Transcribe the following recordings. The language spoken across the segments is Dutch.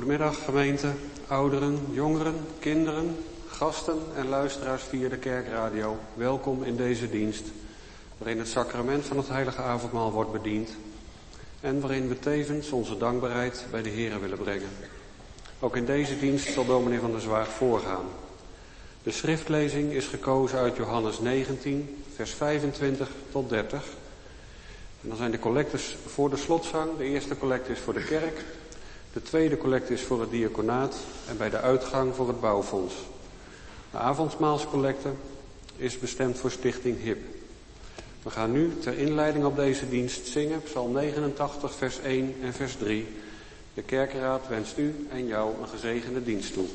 Goedemiddag gemeente, ouderen, jongeren, kinderen, gasten en luisteraars via de kerkradio. Welkom in deze dienst, waarin het sacrament van het heilige avondmaal wordt bediend en waarin we tevens onze dankbaarheid bij de Here willen brengen. Ook in deze dienst zal dominee van der Zwaag voorgaan. De schriftlezing is gekozen uit Johannes 19, vers 25 tot 30. En dan zijn de collectes voor de slotzang. De eerste collecte is voor de kerk. De tweede collecte is voor het diaconaat en bij de uitgang voor het bouwfonds. De avondmaalscollecte is bestemd voor Stichting HIP. We gaan nu ter inleiding op deze dienst zingen Psalm 89, vers 1 en vers 3. De kerkenraad wenst u en jou een gezegende dienst toe.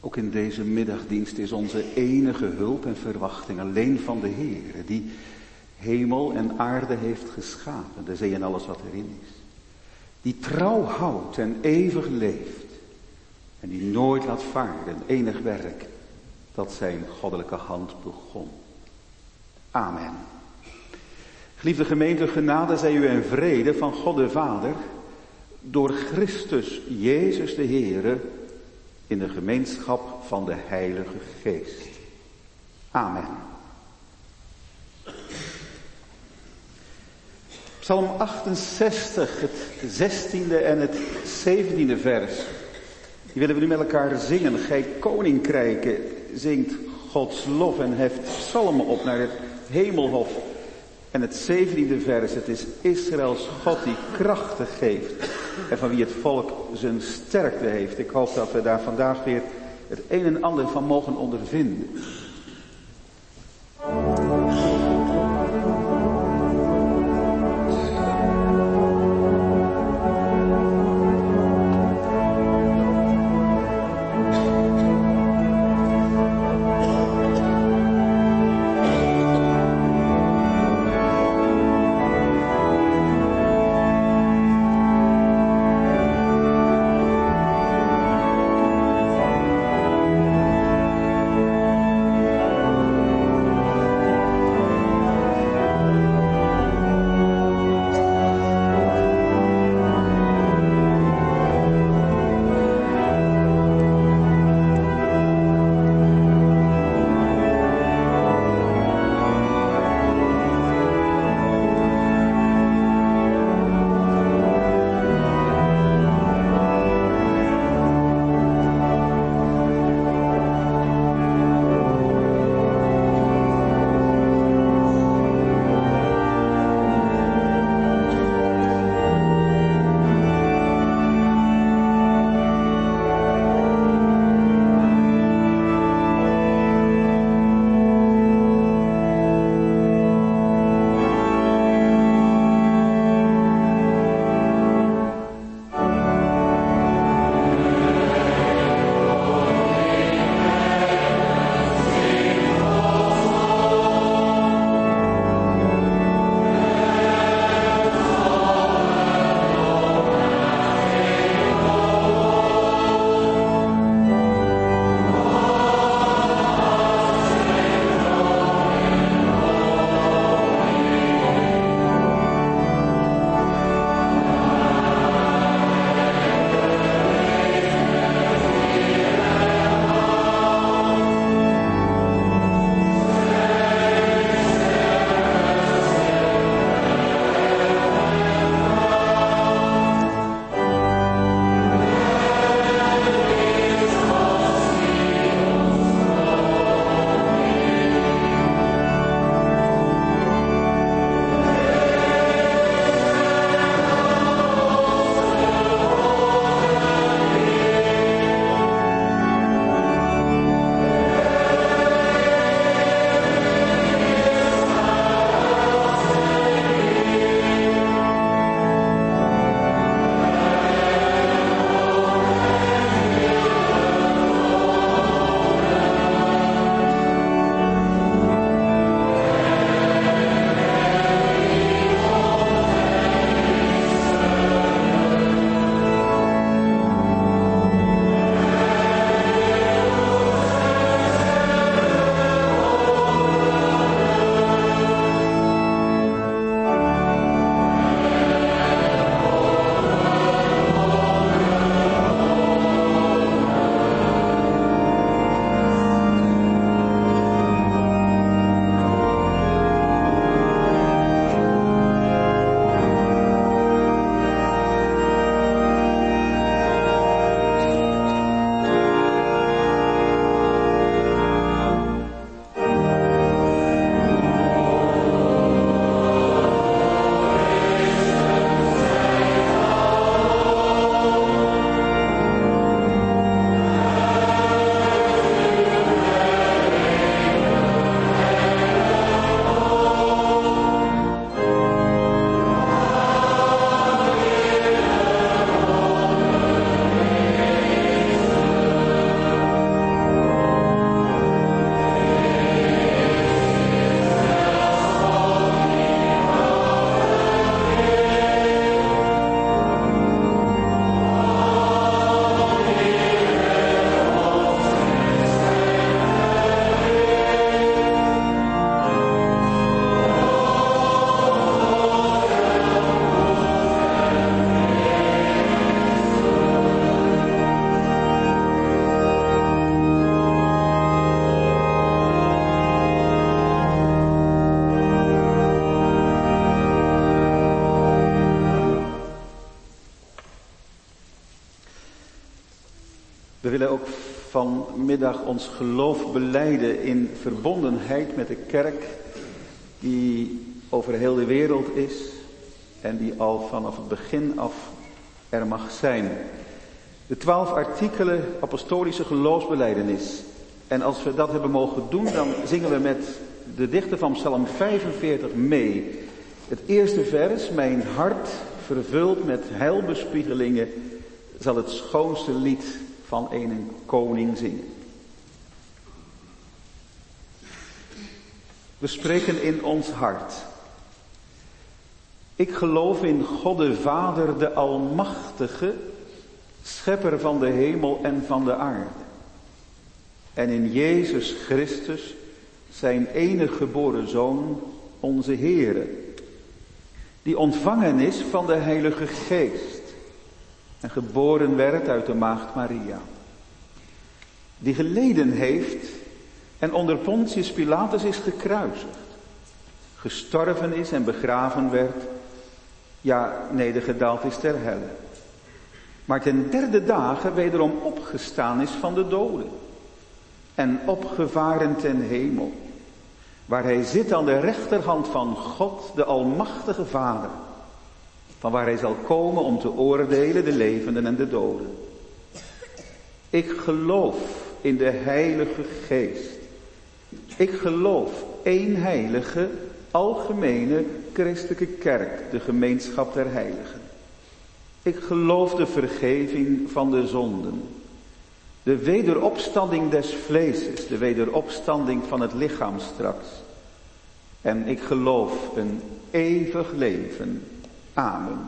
Ook in deze middagdienst is onze enige hulp en verwachting alleen van de Heer, die hemel en aarde heeft geschapen, de zee en alles wat erin is. Die trouw houdt en eeuwig leeft. En die nooit laat varen, enig werk dat zijn goddelijke hand begon. Amen. Geliefde gemeente, genade zij u en vrede van God de Vader, door Christus Jezus de Heere, in de gemeenschap van de Heilige Geest. Amen. Psalm 68, het 16e en het 17e vers. Die willen we nu met elkaar zingen. Gij koninkrijken zingt Gods lof en heft psalmen op naar het hemelhof. En het 17e vers, het is Israëls God die krachten geeft en van wie het volk zijn sterkte heeft. Ik hoop dat we daar vandaag weer het een en ander van mogen ondervinden. We willen ook vanmiddag ons geloof belijden in verbondenheid met de kerk die over heel de wereld is en die al vanaf het begin af er mag zijn. De 12 artikelen apostolische geloofsbelijdenis. En als we dat hebben mogen doen, dan zingen we met de dichter van Psalm 45 mee. Het eerste vers, mijn hart vervuld met heilbespiegelingen, zal het schoonste lied van een koning zingen. We spreken in ons hart. Ik geloof in God de Vader, de Almachtige, schepper van de hemel en van de aarde. En in Jezus Christus, zijn enige geboren Zoon, onze Heere, die ontvangen is van de Heilige Geest en geboren werd uit de maagd Maria. Die geleden heeft en onder Pontius Pilatus is gekruisigd, gestorven is en begraven werd, ja, nedergedaald is ter helle. Maar ten derde dagen wederom opgestaan is van de doden en opgevaren ten hemel, waar hij zit aan de rechterhand van God, de Almachtige Vader, van waar hij zal komen om te oordelen de levenden en de doden. Ik geloof in de Heilige Geest. Ik geloof één heilige, algemene, christelijke kerk, de gemeenschap der heiligen. Ik geloof de vergeving van de zonden, de wederopstanding des vleeses, de wederopstanding van het lichaam straks. En ik geloof een eeuwig leven. Amen.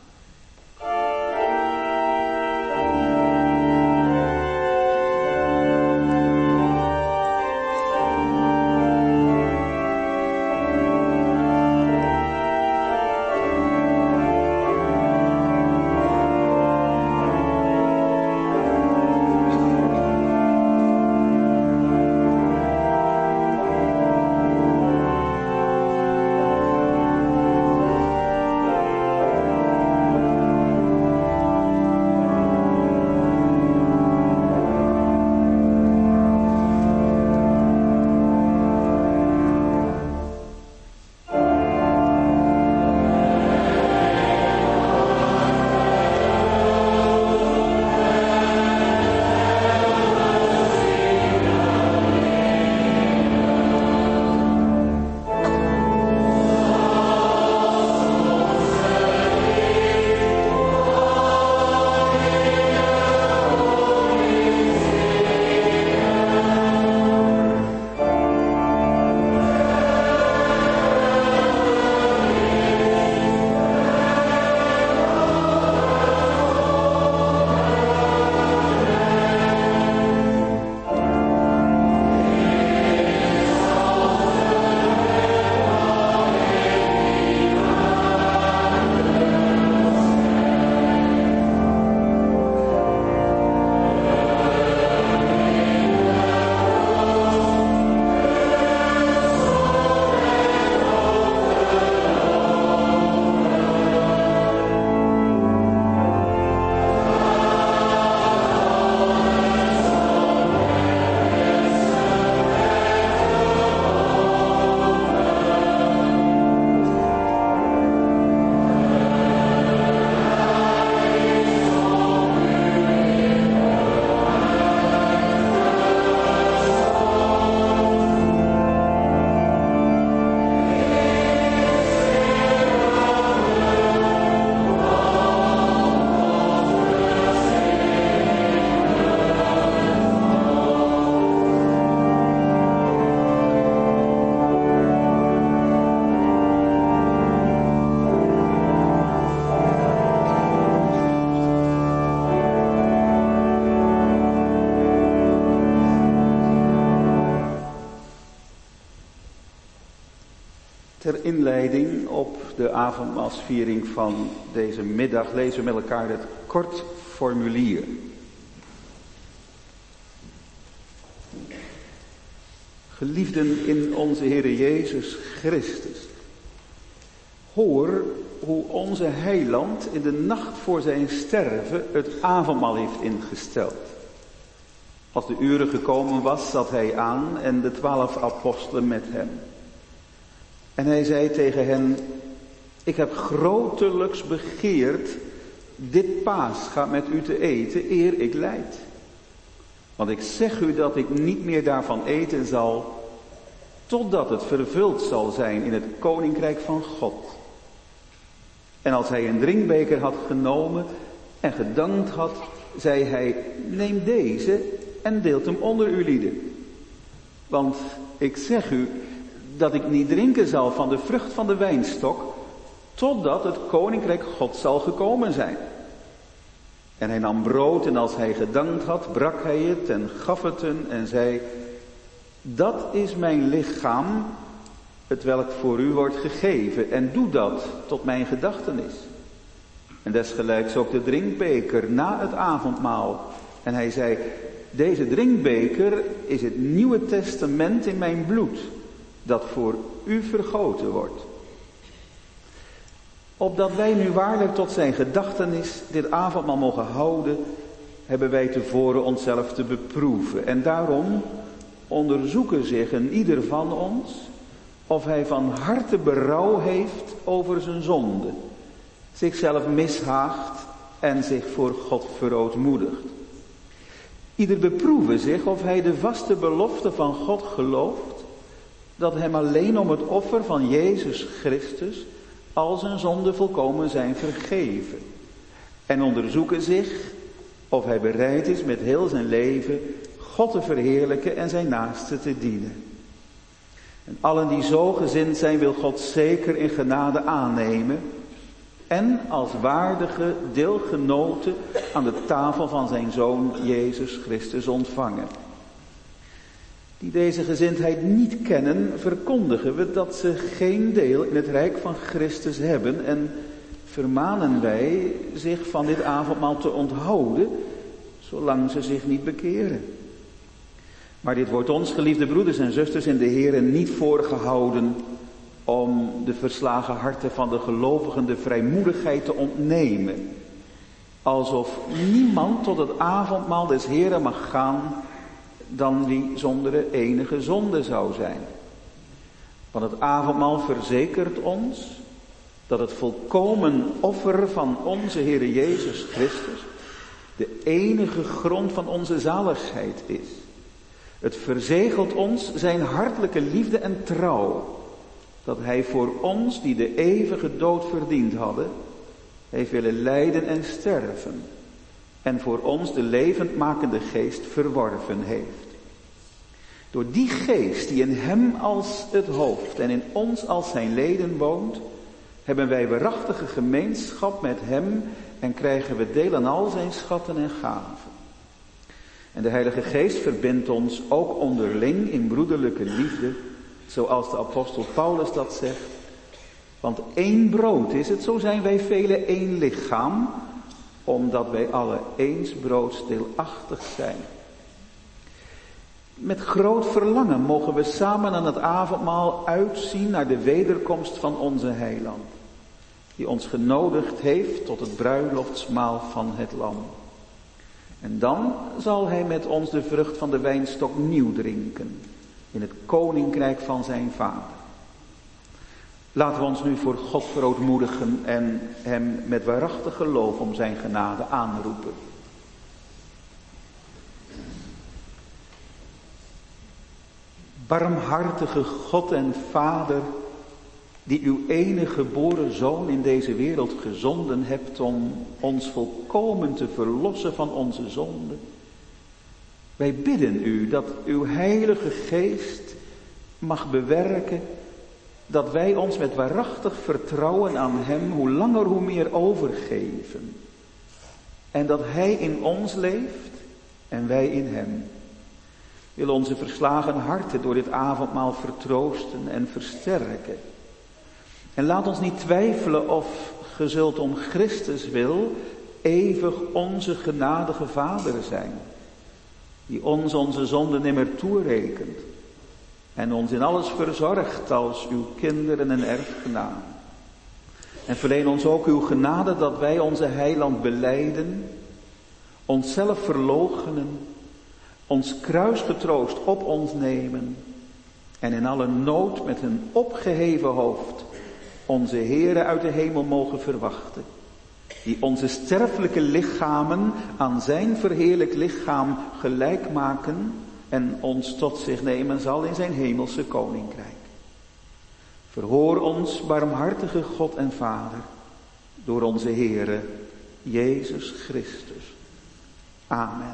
Ter inleiding op de avondmaalsviering van deze middag lezen we met elkaar het kort formulier. Geliefden in onze Heere Jezus Christus, hoor hoe onze heiland in de nacht voor zijn sterven het avondmaal heeft ingesteld. Als de uren gekomen was, zat hij aan en de 12 apostelen met hem. En hij zei tegen hen, ik heb grotelijks begeerd dit Paascha met u te eten, eer ik lijd. Want ik zeg u dat ik niet meer daarvan eten zal, totdat het vervuld zal zijn in het koninkrijk van God. En als hij een drinkbeker had genomen en gedankt had, zei hij, neem deze en deelt hem onder u lieden. Want ik zeg u dat ik niet drinken zal van de vrucht van de wijnstok, totdat het koninkrijk God zal gekomen zijn. En hij nam brood en als hij gedankt had, brak hij het en gaf het hun en zei, dat is mijn lichaam, hetwelk voor u wordt gegeven. En doe dat tot mijn gedachtenis. En desgelijks ook de drinkbeker na het avondmaal. En hij zei, deze drinkbeker is het Nieuwe Testament in mijn bloed, dat voor u vergoten wordt. Opdat wij nu waarlijk tot zijn gedachtenis dit avondmaal mogen houden, hebben wij tevoren onszelf te beproeven. En daarom onderzoeken zich een ieder van ons of hij van harte berouw heeft over zijn zonde, zichzelf mishaagt en zich voor God verootmoedigt. Ieder beproeven zich of hij de vaste belofte van God gelooft, dat hem alleen om het offer van Jezus Christus al zijn zonden volkomen zijn vergeven. En onderzoeken zich of hij bereid is met heel zijn leven God te verheerlijken en zijn naaste te dienen. En allen die zo gezind zijn, wil God zeker in genade aannemen en als waardige deelgenoten aan de tafel van zijn Zoon Jezus Christus ontvangen. Die deze gezindheid niet kennen, verkondigen we dat ze geen deel in het rijk van Christus hebben en vermanen wij zich van dit avondmaal te onthouden, zolang ze zich niet bekeren. Maar dit wordt ons, geliefde broeders en zusters in de Heer, niet voorgehouden om de verslagen harten van de gelovigen de vrijmoedigheid te ontnemen. Alsof niemand tot het avondmaal des Heeren mag gaan dan wie zonder de enige zonde zou zijn. Want het avondmaal verzekert ons dat het volkomen offer van onze Heere Jezus Christus de enige grond van onze zaligheid is. Het verzegelt ons zijn hartelijke liefde en trouw, dat hij voor ons, die de eeuwige dood verdiend hadden, heeft willen lijden en sterven, en voor ons de levendmakende geest verworven heeft. Door die geest die in hem als het hoofd en in ons als zijn leden woont, hebben wij waarachtige gemeenschap met hem en krijgen we deel aan al zijn schatten en gaven. En de Heilige Geest verbindt ons ook onderling in broederlijke liefde, zoals de apostel Paulus dat zegt. Want één brood is het, zo zijn wij velen één lichaam, omdat wij alle eens broodsdeelachtig zijn. Met groot verlangen mogen we samen aan het avondmaal uitzien naar de wederkomst van onze Heiland, die ons genodigd heeft tot het bruiloftsmaal van het Lam. En dan zal hij met ons de vrucht van de wijnstok nieuw drinken, in het koninkrijk van zijn Vader. Laten we ons nu voor God verootmoedigen en hem met waarachtig geloof om zijn genade aanroepen. Barmhartige God en Vader, die uw enige geboren Zoon in deze wereld gezonden hebt om ons volkomen te verlossen van onze zonden. Wij bidden u dat uw Heilige Geest mag bewerken dat wij ons met waarachtig vertrouwen aan hem hoe langer hoe meer overgeven. En dat hij in ons leeft en wij in hem. Wil onze verslagen harten door dit avondmaal vertroosten en versterken. En laat ons niet twijfelen of ge zult om Christus wil eeuwig onze genadige Vader zijn, die ons onze zonden nimmer toerekent en ons in alles verzorgt als uw kinderen en erfgenamen. En verleen ons ook uw genade dat wij onze Heiland belijden, onszelf verloochenen, ons kruisgetroost op ons nemen en in alle nood met een opgeheven hoofd onze Heere uit de hemel mogen verwachten, die onze sterfelijke lichamen aan zijn verheerlijk lichaam gelijk maken en ons tot zich nemen zal in zijn hemelse koninkrijk. Verhoor ons, barmhartige God en Vader, door onze Heere Jezus Christus. Amen.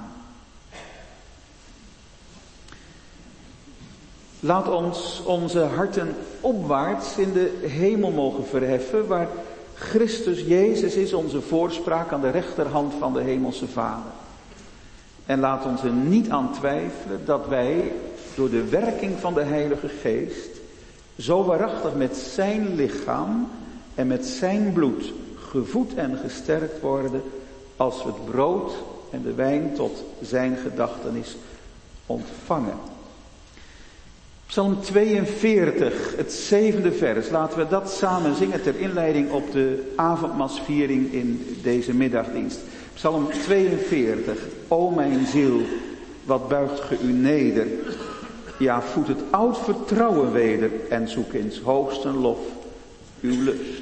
Laat ons onze harten opwaarts in de hemel mogen verheffen, waar Christus Jezus is onze voorspraak aan de rechterhand van de hemelse Vader. En laat ons er niet aan twijfelen dat wij door de werking van de Heilige Geest zo waarachtig met zijn lichaam en met zijn bloed gevoed en gesterkt worden als we het brood en de wijn tot zijn gedachtenis ontvangen. Psalm 42, het 7e vers. Laten we dat samen zingen ter inleiding op de avondmaalsviering in deze middagdienst. Psalm 42. O mijn ziel, wat buigt ge u neder. Ja, voed het oud vertrouwen weder en zoek in 's hoogsten lof uw lust.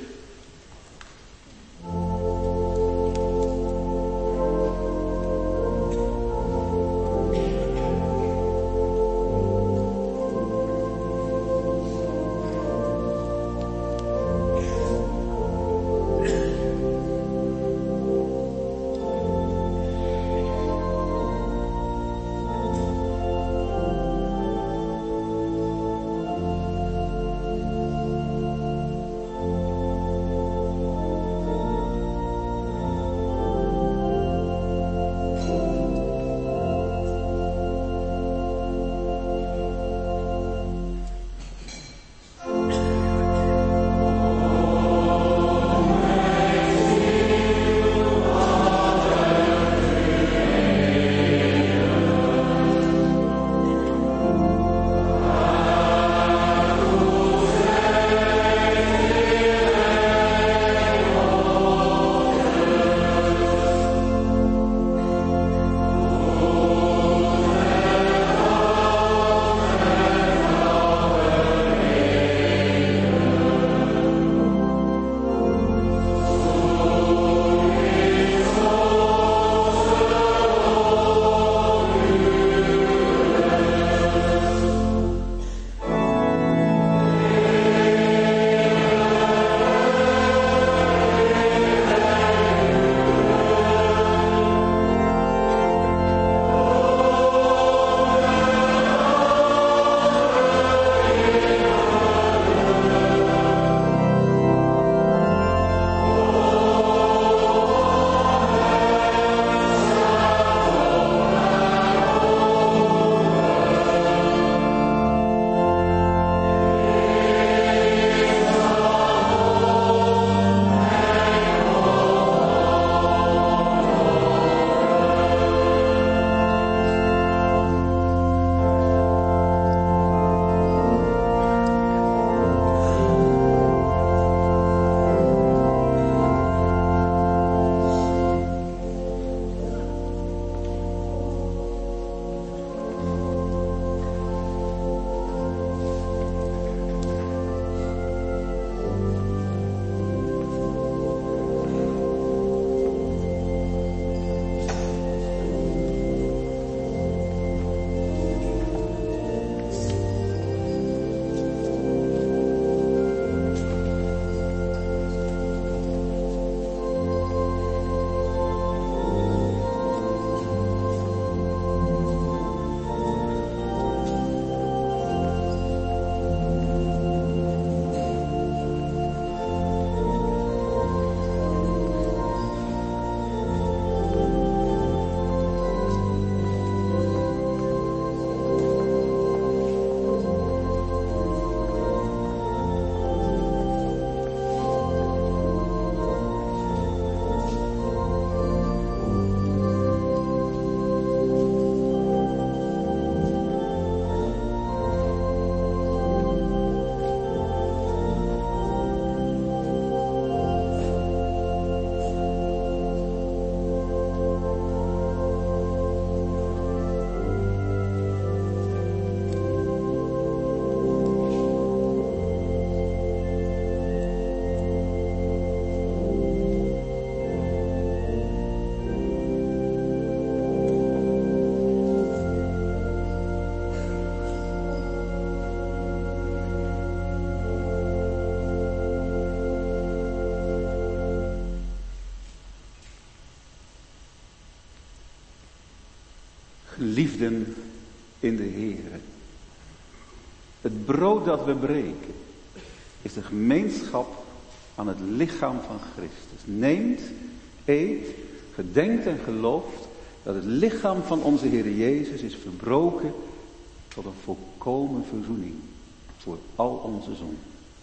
Geliefden in de Heere. Het brood dat we breken is de gemeenschap aan het lichaam van Christus. Neemt, eet, gedenkt en gelooft dat het lichaam van onze Heer Jezus is verbroken tot een volkomen verzoening voor al onze zonden.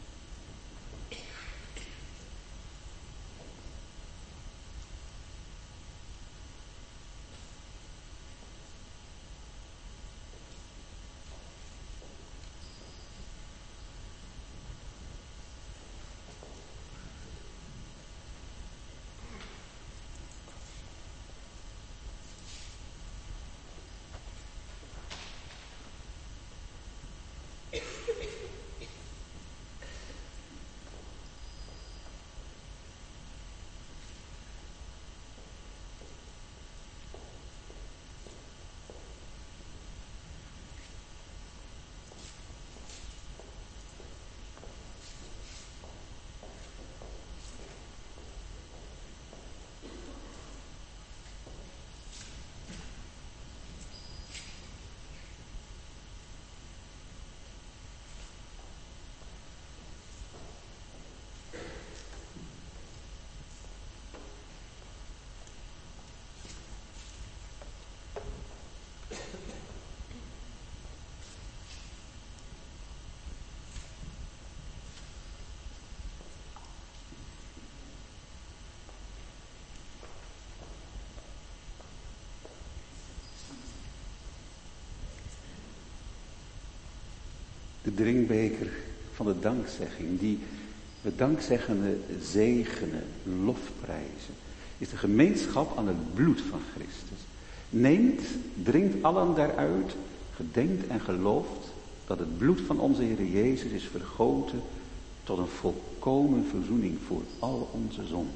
De drinkbeker van de dankzegging, die we dankzeggende zegenen, lofprijzen, is de gemeenschap aan het bloed van Christus. Neemt, drinkt allen daaruit, gedenkt en gelooft dat het bloed van onze Heer Jezus is vergoten tot een volkomen verzoening voor al onze zonden.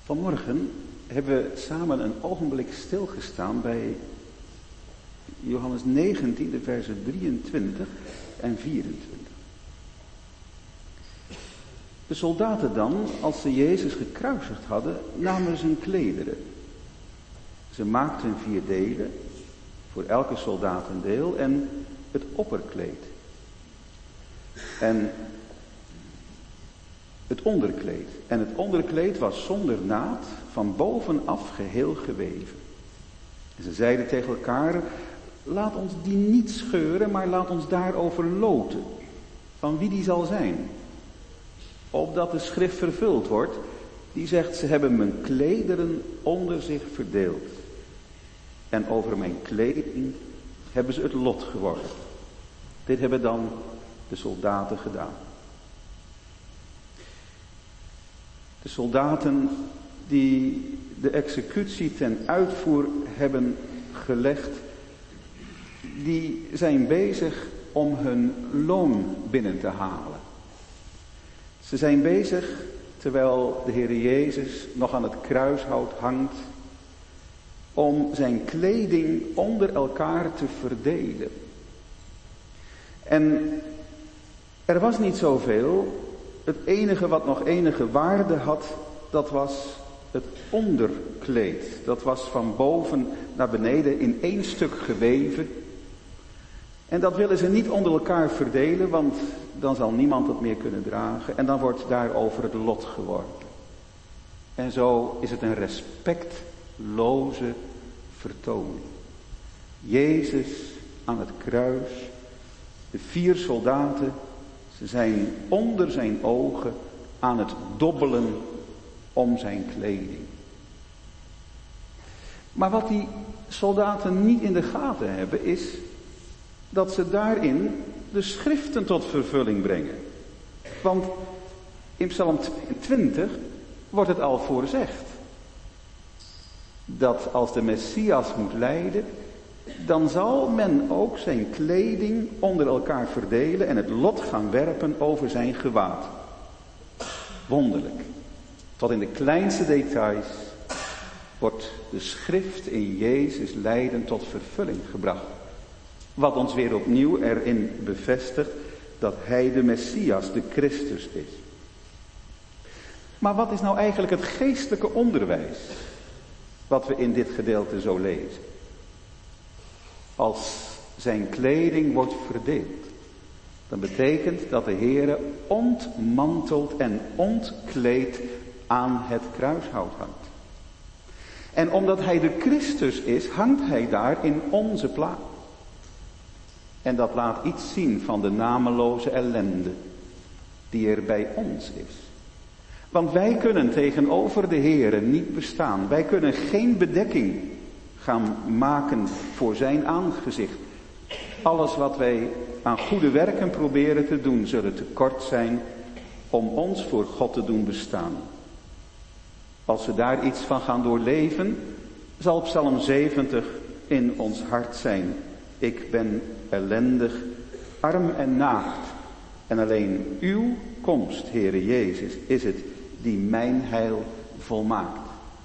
Vanmorgen hebben we samen een ogenblik stilgestaan bij Johannes 19, de versen 23 en 24. De soldaten dan, als ze Jezus gekruisigd hadden, namen zijn klederen. Ze maakten 4 delen, voor elke soldaat een deel, en het opperkleed. En het onderkleed. En het onderkleed was zonder naad, van bovenaf geheel geweven. En ze zeiden tegen elkaar, laat ons die niet scheuren, maar laat ons daarover loten, van wie die zal zijn. Opdat de schrift vervuld wordt, die zegt, ze hebben mijn klederen onder zich verdeeld. En over mijn kleding hebben ze het lot geworpen. Dit hebben dan de soldaten gedaan. De soldaten die de executie ten uitvoer hebben gelegd, die zijn bezig om hun loon binnen te halen. Ze zijn bezig, terwijl de Heer Jezus nog aan het kruishout hangt, om zijn kleding onder elkaar te verdelen. En er was niet zoveel. Het enige wat nog enige waarde had, dat was het onderkleed. Dat was van boven naar beneden in 1 stuk geweven. En dat willen ze niet onder elkaar verdelen, want dan zal niemand het meer kunnen dragen. En dan wordt daarover het lot geworpen. En zo is het een respectloze vertoning. Jezus aan het kruis, de 4 soldaten, ze zijn onder zijn ogen aan het dobbelen om zijn kleding. Maar wat die soldaten niet in de gaten hebben is dat ze daarin de schriften tot vervulling brengen. Want in Psalm 22 wordt het al voorzegd dat als de Messias moet lijden, dan zal men ook zijn kleding onder elkaar verdelen en het lot gaan werpen over zijn gewaad. Wonderlijk. Tot in de kleinste details wordt de schrift in Jezus lijden tot vervulling gebracht. Wat ons weer opnieuw erin bevestigt dat hij de Messias, de Christus is. Maar wat is nou eigenlijk het geestelijke onderwijs wat we in dit gedeelte zo lezen? Als zijn kleding wordt verdeeld, dan betekent dat de Heere ontmanteld en ontkleed aan het kruishout hangt. En omdat hij de Christus is, hangt hij daar in onze plaats. En dat laat iets zien van de nameloze ellende die er bij ons is. Want wij kunnen tegenover de Heere niet bestaan. Wij kunnen geen bedekking gaan maken voor zijn aangezicht. Alles wat wij aan goede werken proberen te doen, zullen te kort zijn om ons voor God te doen bestaan. Als we daar iets van gaan doorleven, zal Psalm 70 in ons hart zijn. Ik ben ellendig, arm en naakt. En alleen uw komst, Heere Jezus, is het die mijn heil volmaakt.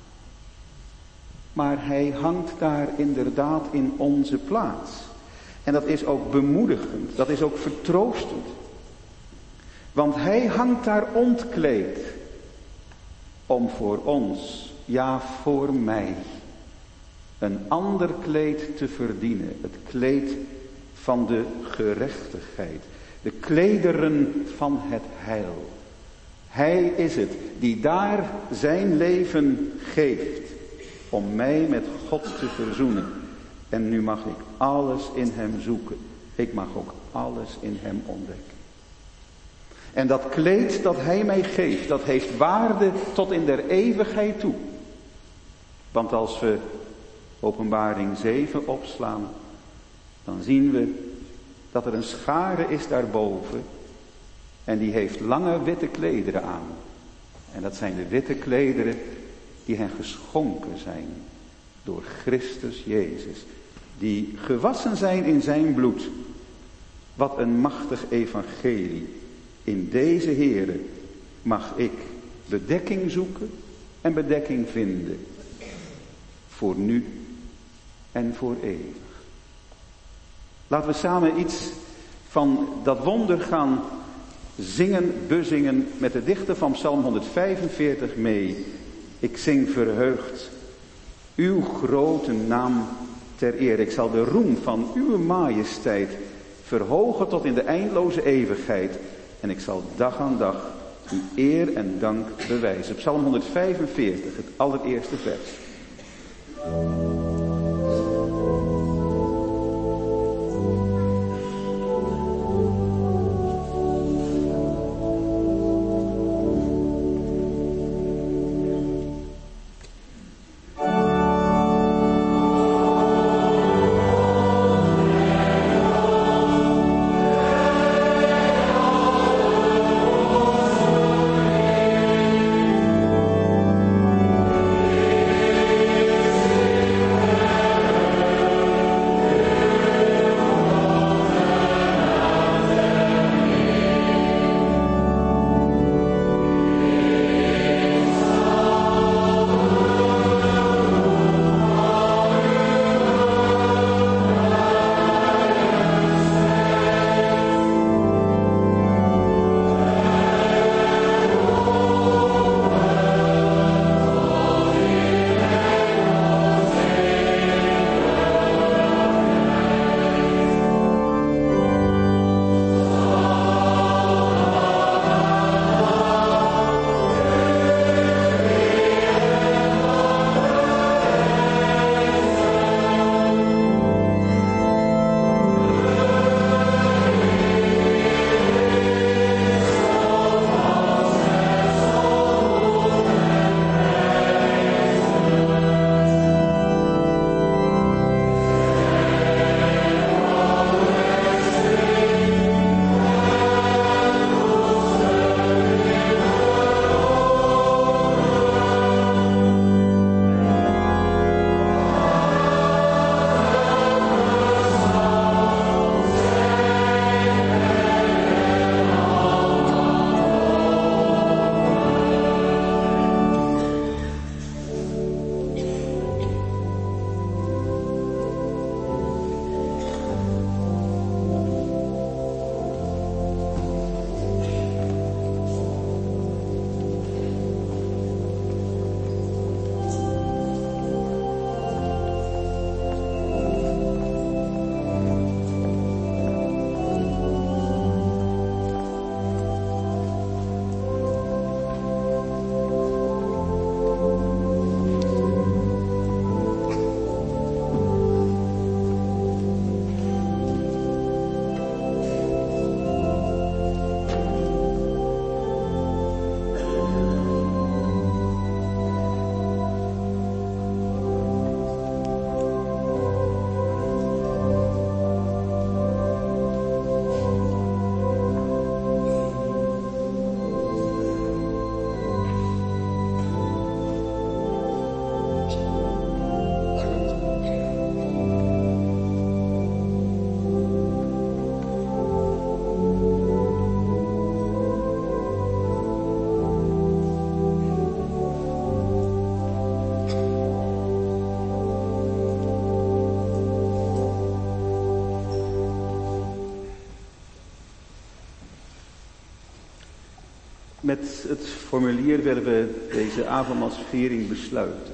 Maar hij hangt daar inderdaad in onze plaats. En dat is ook bemoedigend, dat is ook vertroostend. Want hij hangt daar ontkleed om voor ons, ja voor mij, een ander kleed te verdienen. Het kleed van de gerechtigheid. De klederen van het heil. Hij is het die daar zijn leven geeft om mij met God te verzoenen. En nu mag ik alles in hem zoeken. Ik mag ook alles in hem ontdekken. En dat kleed dat hij mij geeft, dat heeft waarde tot in der eeuwigheid toe. Want als we Openbaring 7 opslaan, dan zien we dat er een schare is daarboven. En die heeft lange witte klederen aan. En dat zijn de witte klederen die hen geschonken zijn door Christus Jezus. Die gewassen zijn in zijn bloed. Wat een machtig evangelie. In deze Here mag ik bedekking zoeken en bedekking vinden. Voor nu en voor eeuwig. Laten we samen iets van dat wonder gaan zingen, bezingen met de dichter van Psalm 145 mee. Ik zing verheugd uw grote naam ter eer. Ik zal de roem van uw majesteit verhogen tot in de eindeloze eeuwigheid. En ik zal dag aan dag uw eer en dank bewijzen. Psalm 145, het allereerste vers. Met het formulier willen we deze avondmaalsviering besluiten.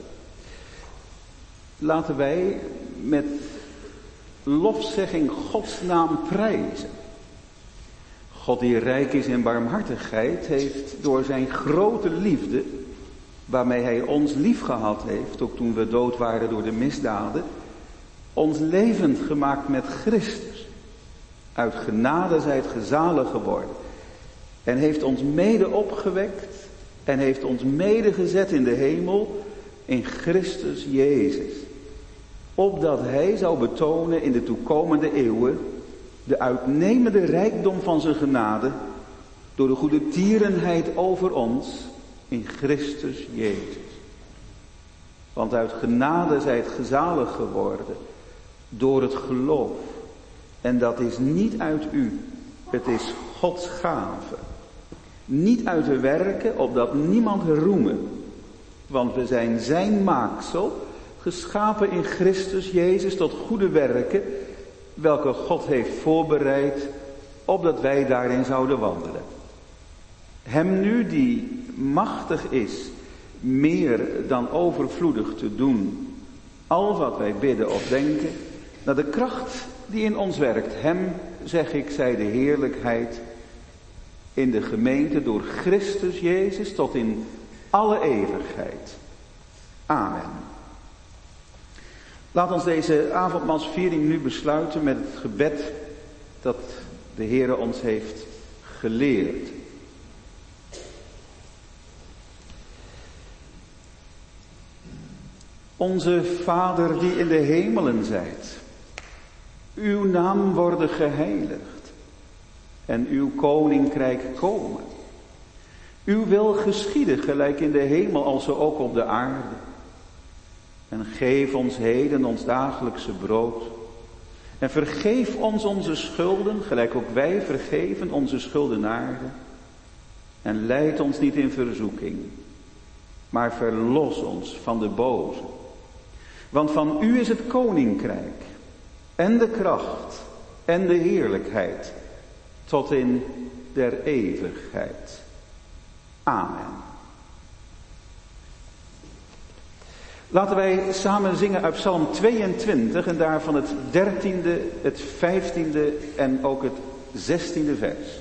Laten wij met lofzegging Gods naam prijzen. God die rijk is in barmhartigheid heeft door zijn grote liefde, waarmee hij ons lief gehad heeft, ook toen we dood waren door de misdaden, ons levend gemaakt met Christus. Uit genade zijt gezalig geworden. En heeft ons mede opgewekt en heeft ons mede gezet in de hemel in Christus Jezus. Opdat hij zou betonen in de toekomende eeuwen de uitnemende rijkdom van zijn genade door de goede tierenheid over ons in Christus Jezus. Want uit genade zijt gezalig geworden door het geloof. En dat is niet uit u, het is Gods gave. Niet uit de werken, opdat niemand roeme. Want we zijn zijn maaksel, geschapen in Christus Jezus tot goede werken, welke God heeft voorbereid, opdat wij daarin zouden wandelen. Hem nu die machtig is, meer dan overvloedig te doen, al wat wij bidden of denken, naar de kracht die in ons werkt. Hem, zeg ik, zij de heerlijkheid in de gemeente door Christus Jezus tot in alle eeuwigheid. Amen. Laat ons deze avondmaalsviering nu besluiten met het gebed dat de Heere ons heeft geleerd. Onze Vader die in de hemelen zijt, uw naam worden geheiligd en uw koninkrijk komen. Uw wil geschieden gelijk in de hemel als zo ook op de aarde. En geef ons heden ons dagelijkse brood. En vergeef ons onze schulden, gelijk ook wij vergeven onze schuldenaren. En leid ons niet in verzoeking, maar verlos ons van de boze. Want van u is het koninkrijk en de kracht en de heerlijkheid tot in der eeuwigheid. Amen. Laten wij samen zingen uit Psalm 22 en daarvan het 13e, het 15e en ook het 16e vers.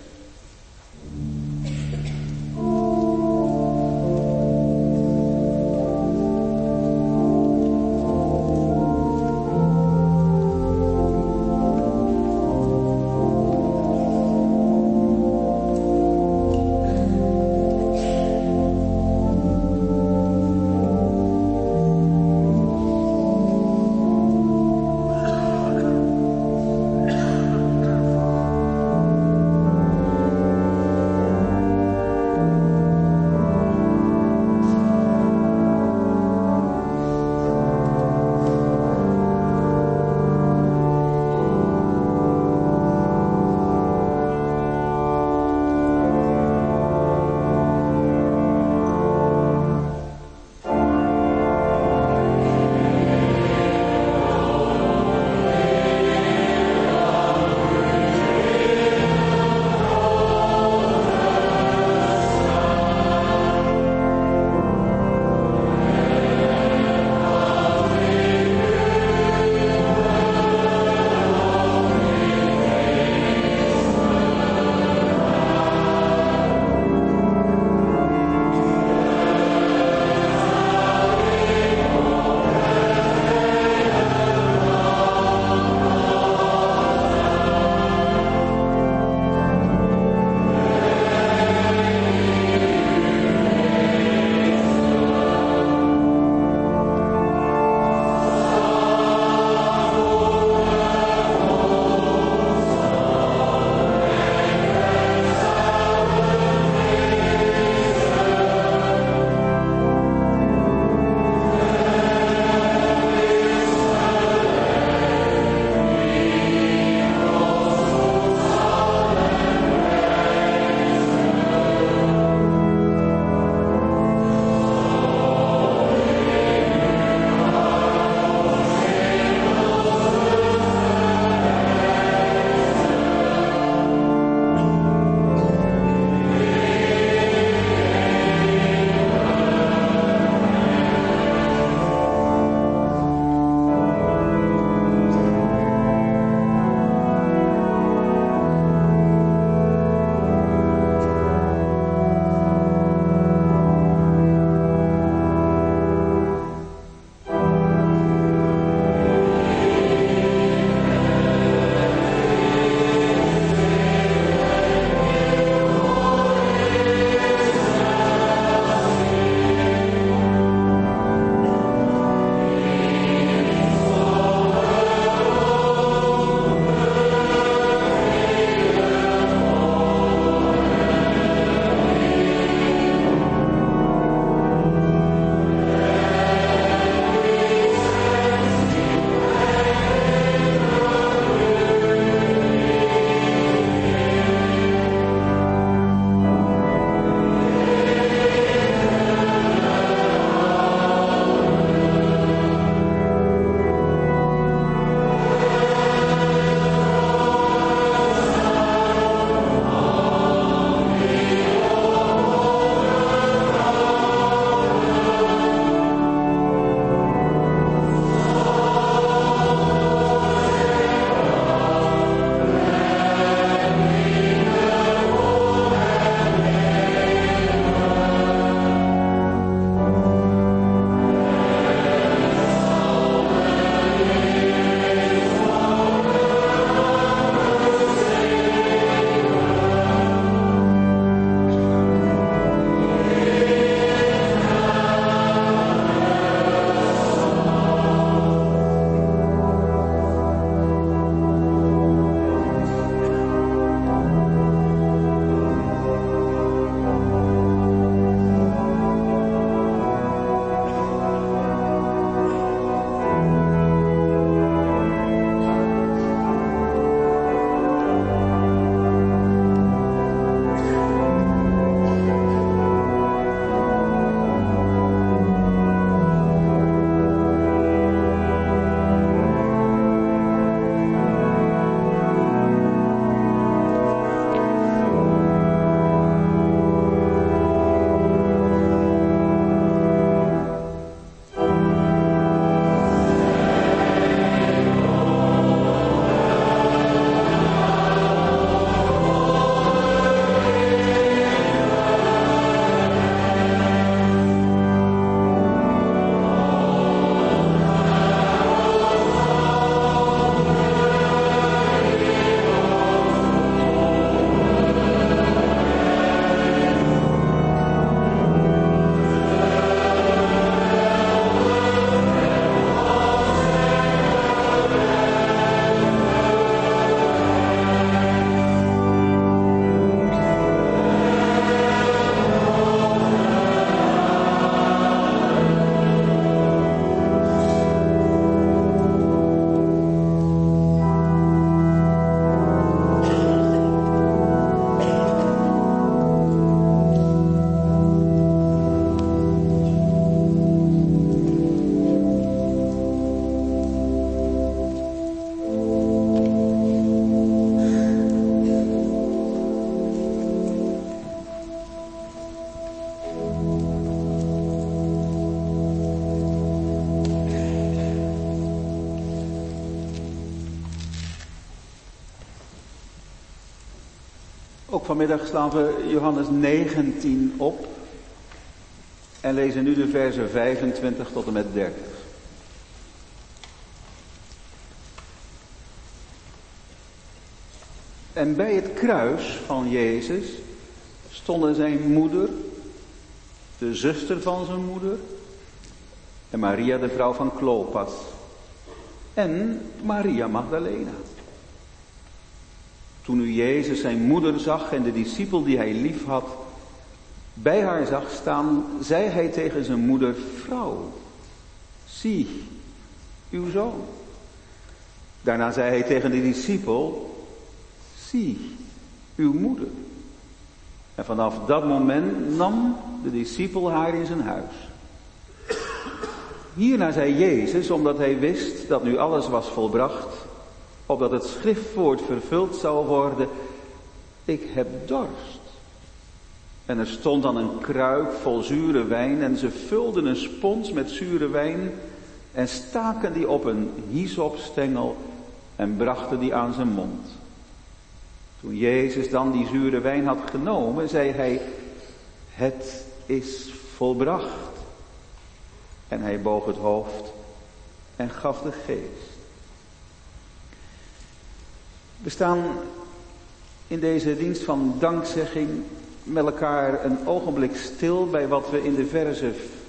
Ook vanmiddag slaan we Johannes 19 op en lezen nu de versen 25 tot en met 30. En bij het kruis van Jezus stonden zijn moeder, de zuster van zijn moeder, en Maria, de vrouw van Klopas, en Maria Magdalena. Toen nu Jezus zijn moeder zag en de discipel die hij lief had, bij haar zag staan, zei hij tegen zijn moeder: vrouw, zie, uw zoon. Daarna zei hij tegen de discipel: zie, uw moeder. En vanaf dat moment nam de discipel haar in zijn huis. Hierna zei Jezus, omdat hij wist dat nu alles was volbracht, opdat het schriftwoord vervuld zou worden: ik heb dorst. En er stond dan een kruik vol zure wijn en ze vulden een spons met zure wijn en staken die op een hyssopstengel en brachten die aan zijn mond. Toen Jezus dan die zure wijn had genomen, zei hij: het is volbracht. En hij boog het hoofd en gaf de geest. We staan in deze dienst van dankzegging met elkaar een ogenblik stil bij wat we in de versen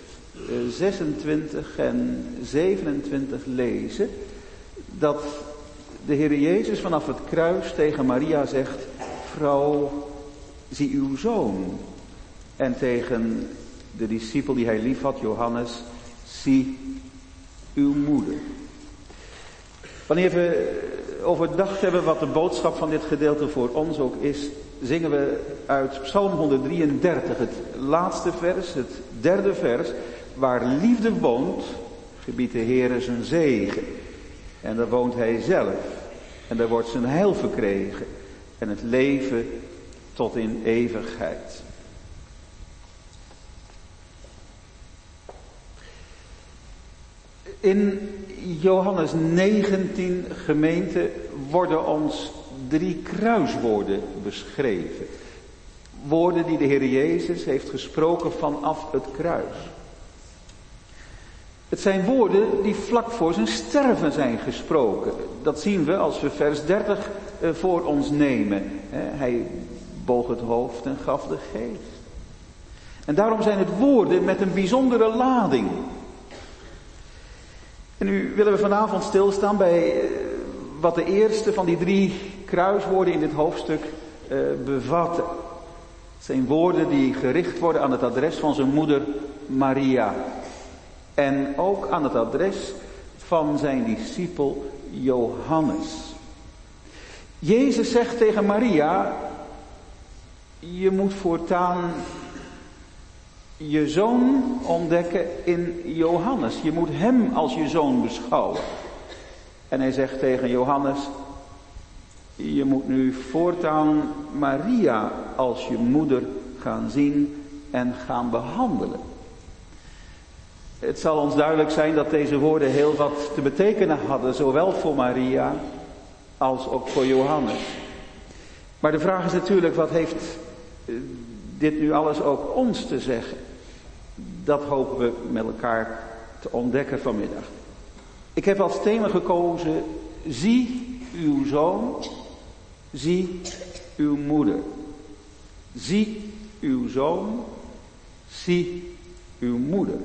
26 en 27 lezen. Dat de Heer Jezus vanaf het kruis tegen Maria zegt: vrouw, zie uw zoon. En tegen de discipel die hij lief had, Johannes: zie uw moeder. Wanneer we overdacht hebben wat de boodschap van dit gedeelte voor ons ook is, zingen we uit Psalm 133, het laatste vers, het derde vers: waar liefde woont, gebiedt de Heere zijn zegen. En daar woont hij zelf. En daar wordt zijn heil verkregen. En het leven tot in eeuwigheid. In Johannes 19 gemeente worden ons 3 kruiswoorden beschreven. Woorden die de Heer Jezus heeft gesproken vanaf het kruis. Het zijn woorden die vlak voor zijn sterven zijn gesproken. Dat zien we als we vers 30 voor ons nemen. Hij boog het hoofd en gaf de geest. En daarom zijn het woorden met een bijzondere lading. En nu willen we vanavond stilstaan bij wat de eerste van die 3 kruiswoorden in dit hoofdstuk bevatten. Het zijn woorden die gericht worden aan het adres van zijn moeder Maria. En ook aan het adres van zijn discipel Johannes. Jezus zegt tegen Maria: je moet voortaan je zoon ontdekken in Johannes. Je moet hem als je zoon beschouwen. En hij zegt tegen Johannes: je moet nu voortaan Maria als je moeder gaan zien en gaan behandelen. Het zal ons duidelijk zijn dat deze woorden heel wat te betekenen hadden, zowel voor Maria als ook voor Johannes. Maar de vraag is natuurlijk, wat heeft dit nu alles ook ons te zeggen? Dat hopen we met elkaar te ontdekken vanmiddag. Ik heb als thema gekozen: zie uw zoon, zie uw moeder. Zie uw zoon, zie uw moeder.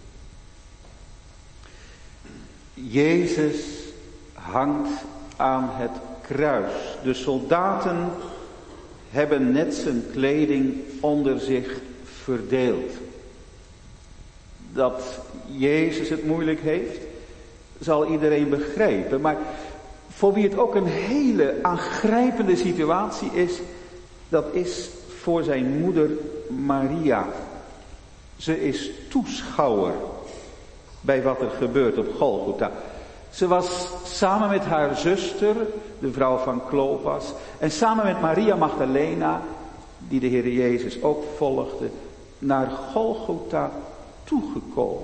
Jezus hangt aan het kruis. De soldaten hebben net zijn kleding onder zich verdeeld. Dat Jezus het moeilijk heeft, zal iedereen begrijpen. Maar voor wie het ook een hele aangrijpende situatie is, dat is voor zijn moeder Maria. Ze is toeschouwer bij wat er gebeurt op Golgotha. Ze was samen met haar zuster, de vrouw van Klopas, en samen met Maria Magdalena, die de Heer Jezus ook volgde, naar Golgotha toegekomen.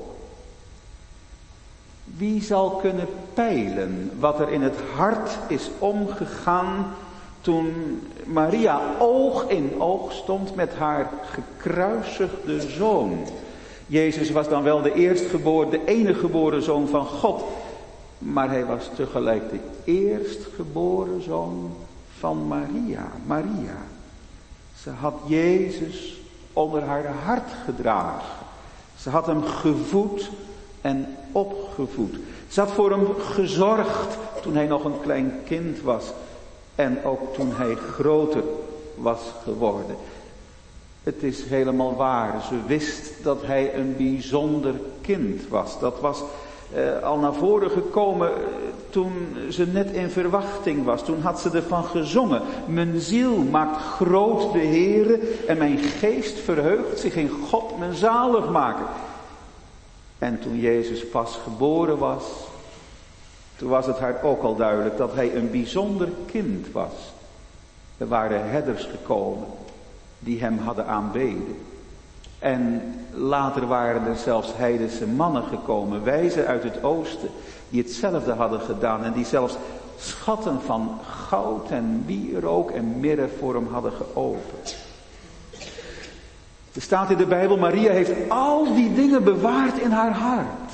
Wie zal kunnen peilen wat er in het hart is omgegaan toen Maria oog in oog stond met haar gekruisigde zoon. Jezus was dan wel de enige geboren zoon van God. Maar hij was tegelijk de eerstgeboren zoon van Maria. Maria. Ze had Jezus onder haar hart gedragen. Ze had hem gevoed en opgevoed. Ze had voor hem gezorgd toen hij nog een klein kind was. En ook toen hij groter was geworden. Het is helemaal waar. Ze wist dat hij een bijzonder kind was. Dat was al naar voren gekomen toen ze net in verwachting was. Toen had ze ervan gezongen. Mijn ziel maakt groot de Heere en mijn geest verheugt zich in God mijn zaligmaker. En toen Jezus pas geboren was, toen was het haar ook al duidelijk dat hij een bijzonder kind was. Er waren herders gekomen die hem hadden aanbeden. En later waren er zelfs heidense mannen gekomen, wijzen uit het oosten, die hetzelfde hadden gedaan en die zelfs schatten van goud en wierook en mirre voor hem hadden geopend. Er staat in de Bijbel, Maria heeft al die dingen bewaard in haar hart.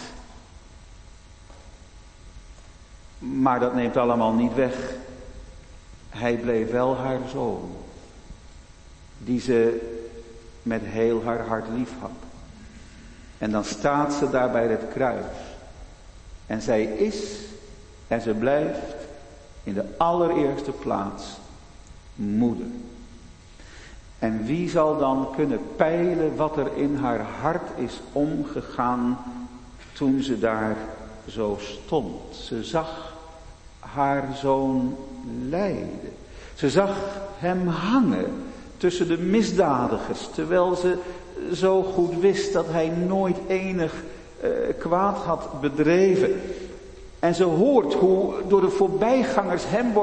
Maar dat neemt allemaal niet weg. Hij bleef wel haar zoon, die ze met heel haar hart lief had. En dan staat ze daar bij het kruis. En zij is en ze blijft in de allereerste plaats moeder. En wie zal dan kunnen peilen wat er in haar hart is omgegaan toen ze daar zo stond? Ze zag haar zoon lijden. Ze zag hem hangen tussen de misdadigers, terwijl ze zo goed wist dat hij nooit enig kwaad had bedreven. En ze hoort hoe door de voorbijgangers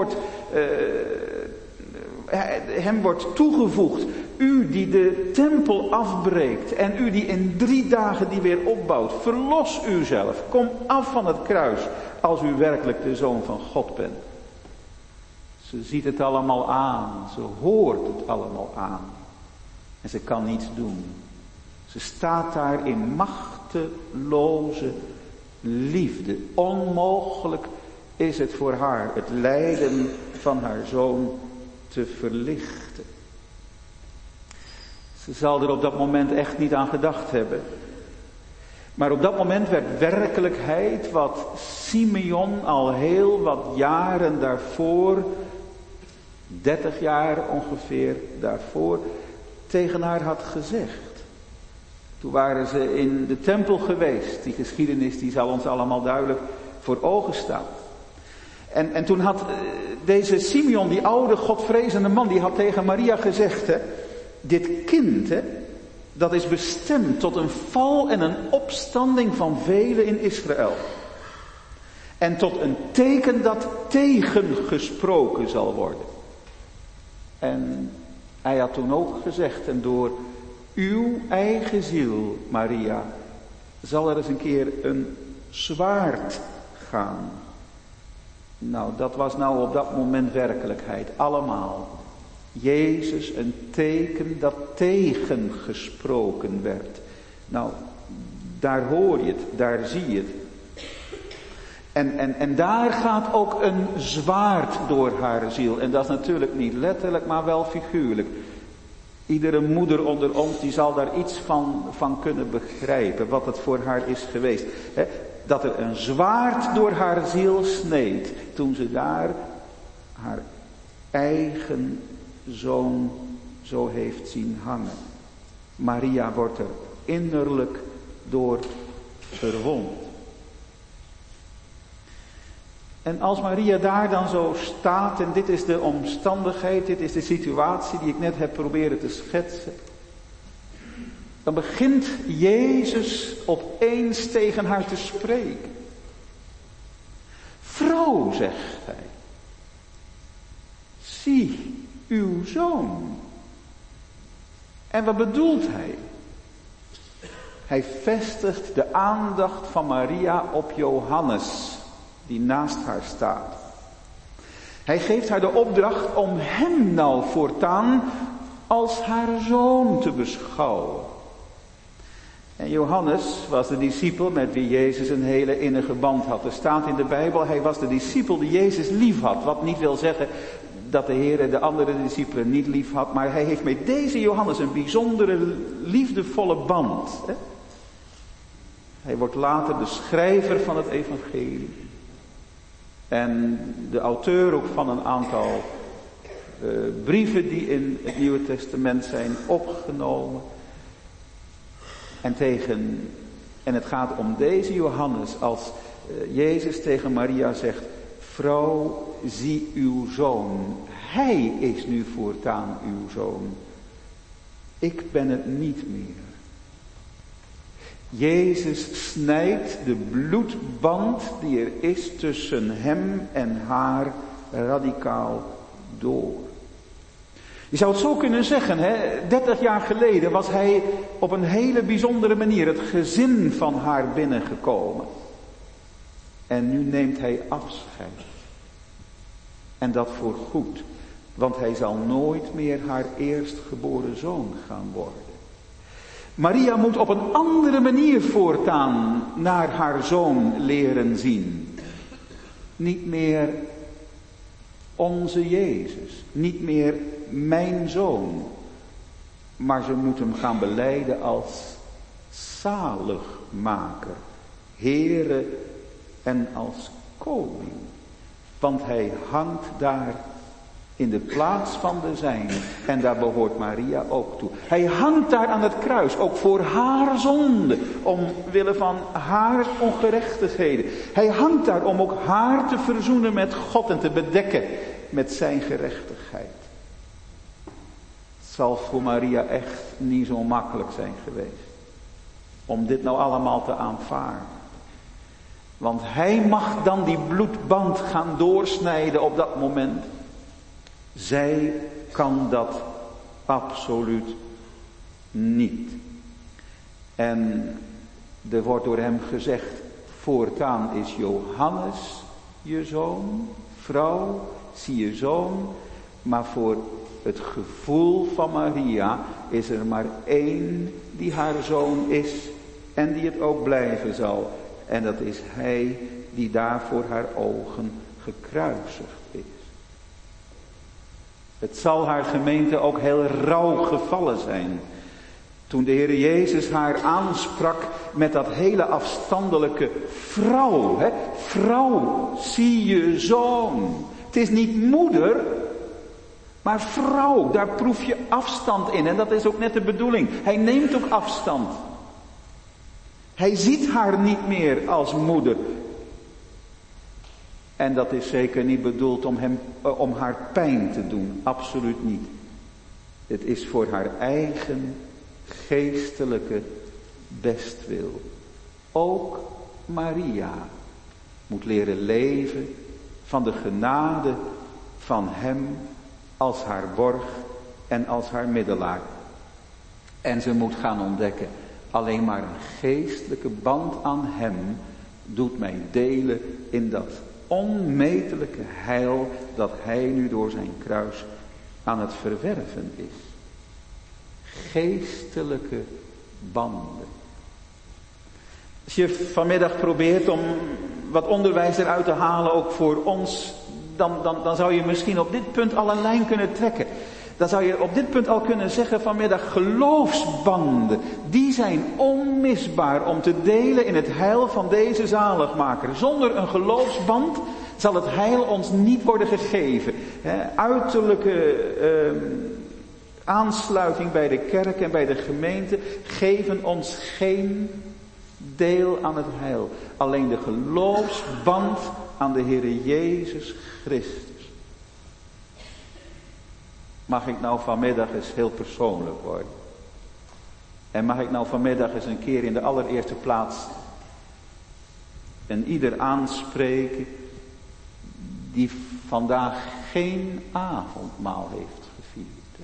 hem wordt toegevoegd. U die de tempel afbreekt en u die in 3 dagen die weer opbouwt, verlos uzelf. Kom af van het kruis als u werkelijk de Zoon van God bent. Ze ziet het allemaal aan, ze hoort het allemaal aan. En ze kan niets doen. Ze staat daar in machteloze liefde. Onmogelijk is het voor haar het lijden van haar zoon te verlichten. Ze zal er op dat moment echt niet aan gedacht hebben. Maar op dat moment werd werkelijkheid wat Simeon al heel wat jaren daarvoor, 30 jaar ongeveer daarvoor, tegen haar had gezegd. Toen waren ze in de tempel geweest. Die geschiedenis die zal ons allemaal duidelijk voor ogen staan. En toen had deze Simeon, die oude godvrezende man, die had tegen Maria gezegd, hè, dit kind, hè, dat is bestemd tot een val en een opstanding van velen in Israël. En tot een teken dat tegengesproken zal worden. En hij had toen ook gezegd, en door uw eigen ziel, Maria, zal er eens een keer een zwaard gaan. Nou, dat was nou op dat moment werkelijkheid. Allemaal. Jezus, een teken dat tegengesproken werd. Nou, daar hoor je het, daar zie je het. En daar gaat ook een zwaard door haar ziel. En dat is natuurlijk niet letterlijk, maar wel figuurlijk. Iedere moeder onder ons, die zal daar iets van kunnen begrijpen, wat het voor haar is geweest. He, dat er een zwaard door haar ziel sneed, toen ze daar haar eigen zoon zo heeft zien hangen. Maria wordt er innerlijk door verwond. En als Maria daar dan zo staat, en dit is de omstandigheid, dit is de situatie die ik net heb proberen te schetsen, dan begint Jezus opeens tegen haar te spreken. Vrouw, zegt hij, zie uw zoon. En wat bedoelt hij? Hij vestigt de aandacht van Maria op Johannes, die naast haar staat. Hij geeft haar de opdracht om hem nou voortaan als haar zoon te beschouwen. En Johannes was de discipel met wie Jezus een hele innige band had. Er staat in de Bijbel, hij was de discipel die Jezus lief had. Wat niet wil zeggen dat de Heer de andere discipelen niet lief had. Maar hij heeft met deze Johannes een bijzondere liefdevolle band. Hè? Hij wordt later de schrijver van het evangelie. En de auteur ook van een aantal brieven die in het Nieuwe Testament zijn opgenomen. En het gaat om deze Johannes als Jezus tegen Maria zegt: vrouw, zie uw zoon. Hij is nu voortaan uw zoon. Ik ben het niet meer. Jezus snijdt de bloedband die er is tussen hem en haar radicaal door. Je zou het zo kunnen zeggen, 30 jaar geleden was hij op een hele bijzondere manier het gezin van haar binnengekomen. En nu neemt hij afscheid. En dat voor goed, want hij zal nooit meer haar eerstgeboren zoon gaan worden. Maria moet op een andere manier voortaan naar haar zoon leren zien. Niet meer onze Jezus, niet meer mijn zoon, maar ze moet hem gaan belijden als zaligmaker, Heere en als koning. Want hij hangt daar in de plaats van de zijne. En daar behoort Maria ook toe. Hij hangt daar aan het kruis, ook voor haar zonde, omwille van haar ongerechtigheden. Hij hangt daar om ook haar te verzoenen met God en te bedekken met zijn gerechtigheid. Het zal voor Maria echt niet zo makkelijk zijn geweest om dit nou allemaal te aanvaarden. Want hij mag dan die bloedband gaan doorsnijden op dat moment. Zij kan dat absoluut niet. En er wordt door hem gezegd: voortaan is Johannes je zoon, vrouw, zie je zoon. Maar voor het gevoel van Maria is er maar één die haar zoon is en die het ook blijven zal. En dat is hij die daar voor haar ogen gekruisigd is. Het zal haar gemeente ook heel rauw gevallen zijn toen de Heer Jezus haar aansprak met dat hele afstandelijke vrouw. Vrouw, zie je zoon. Het is niet moeder, maar vrouw. Daar proef je afstand in. En dat is ook net de bedoeling. Hij neemt ook afstand. Hij ziet haar niet meer als moeder. En dat is zeker niet bedoeld om haar pijn te doen. Absoluut niet. Het is voor haar eigen geestelijke bestwil. Ook Maria moet leren leven van de genade van hem als haar borg en als haar middelaar. En ze moet gaan ontdekken: alleen maar een geestelijke band aan hem doet mij delen in dat onmetelijke heil dat hij nu door zijn kruis aan het verwerven is. Geestelijke banden. Als je vanmiddag probeert om wat onderwijs eruit te halen, ook voor ons, dan zou je misschien op dit punt al een lijn kunnen trekken. Dan zou je op dit punt al kunnen zeggen vanmiddag: geloofsbanden, die zijn onmisbaar om te delen in het heil van deze zaligmaker. Zonder een geloofsband zal het heil ons niet worden gegeven. Uiterlijke aansluiting bij de kerk en bij de gemeente geven ons geen deel aan het heil. Alleen de geloofsband aan de Heer Jezus Christus. Mag ik nou vanmiddag eens heel persoonlijk worden? En mag ik nou vanmiddag eens een keer in de allereerste plaats en ieder aanspreken die vandaag geen avondmaal heeft gevierd? Hè?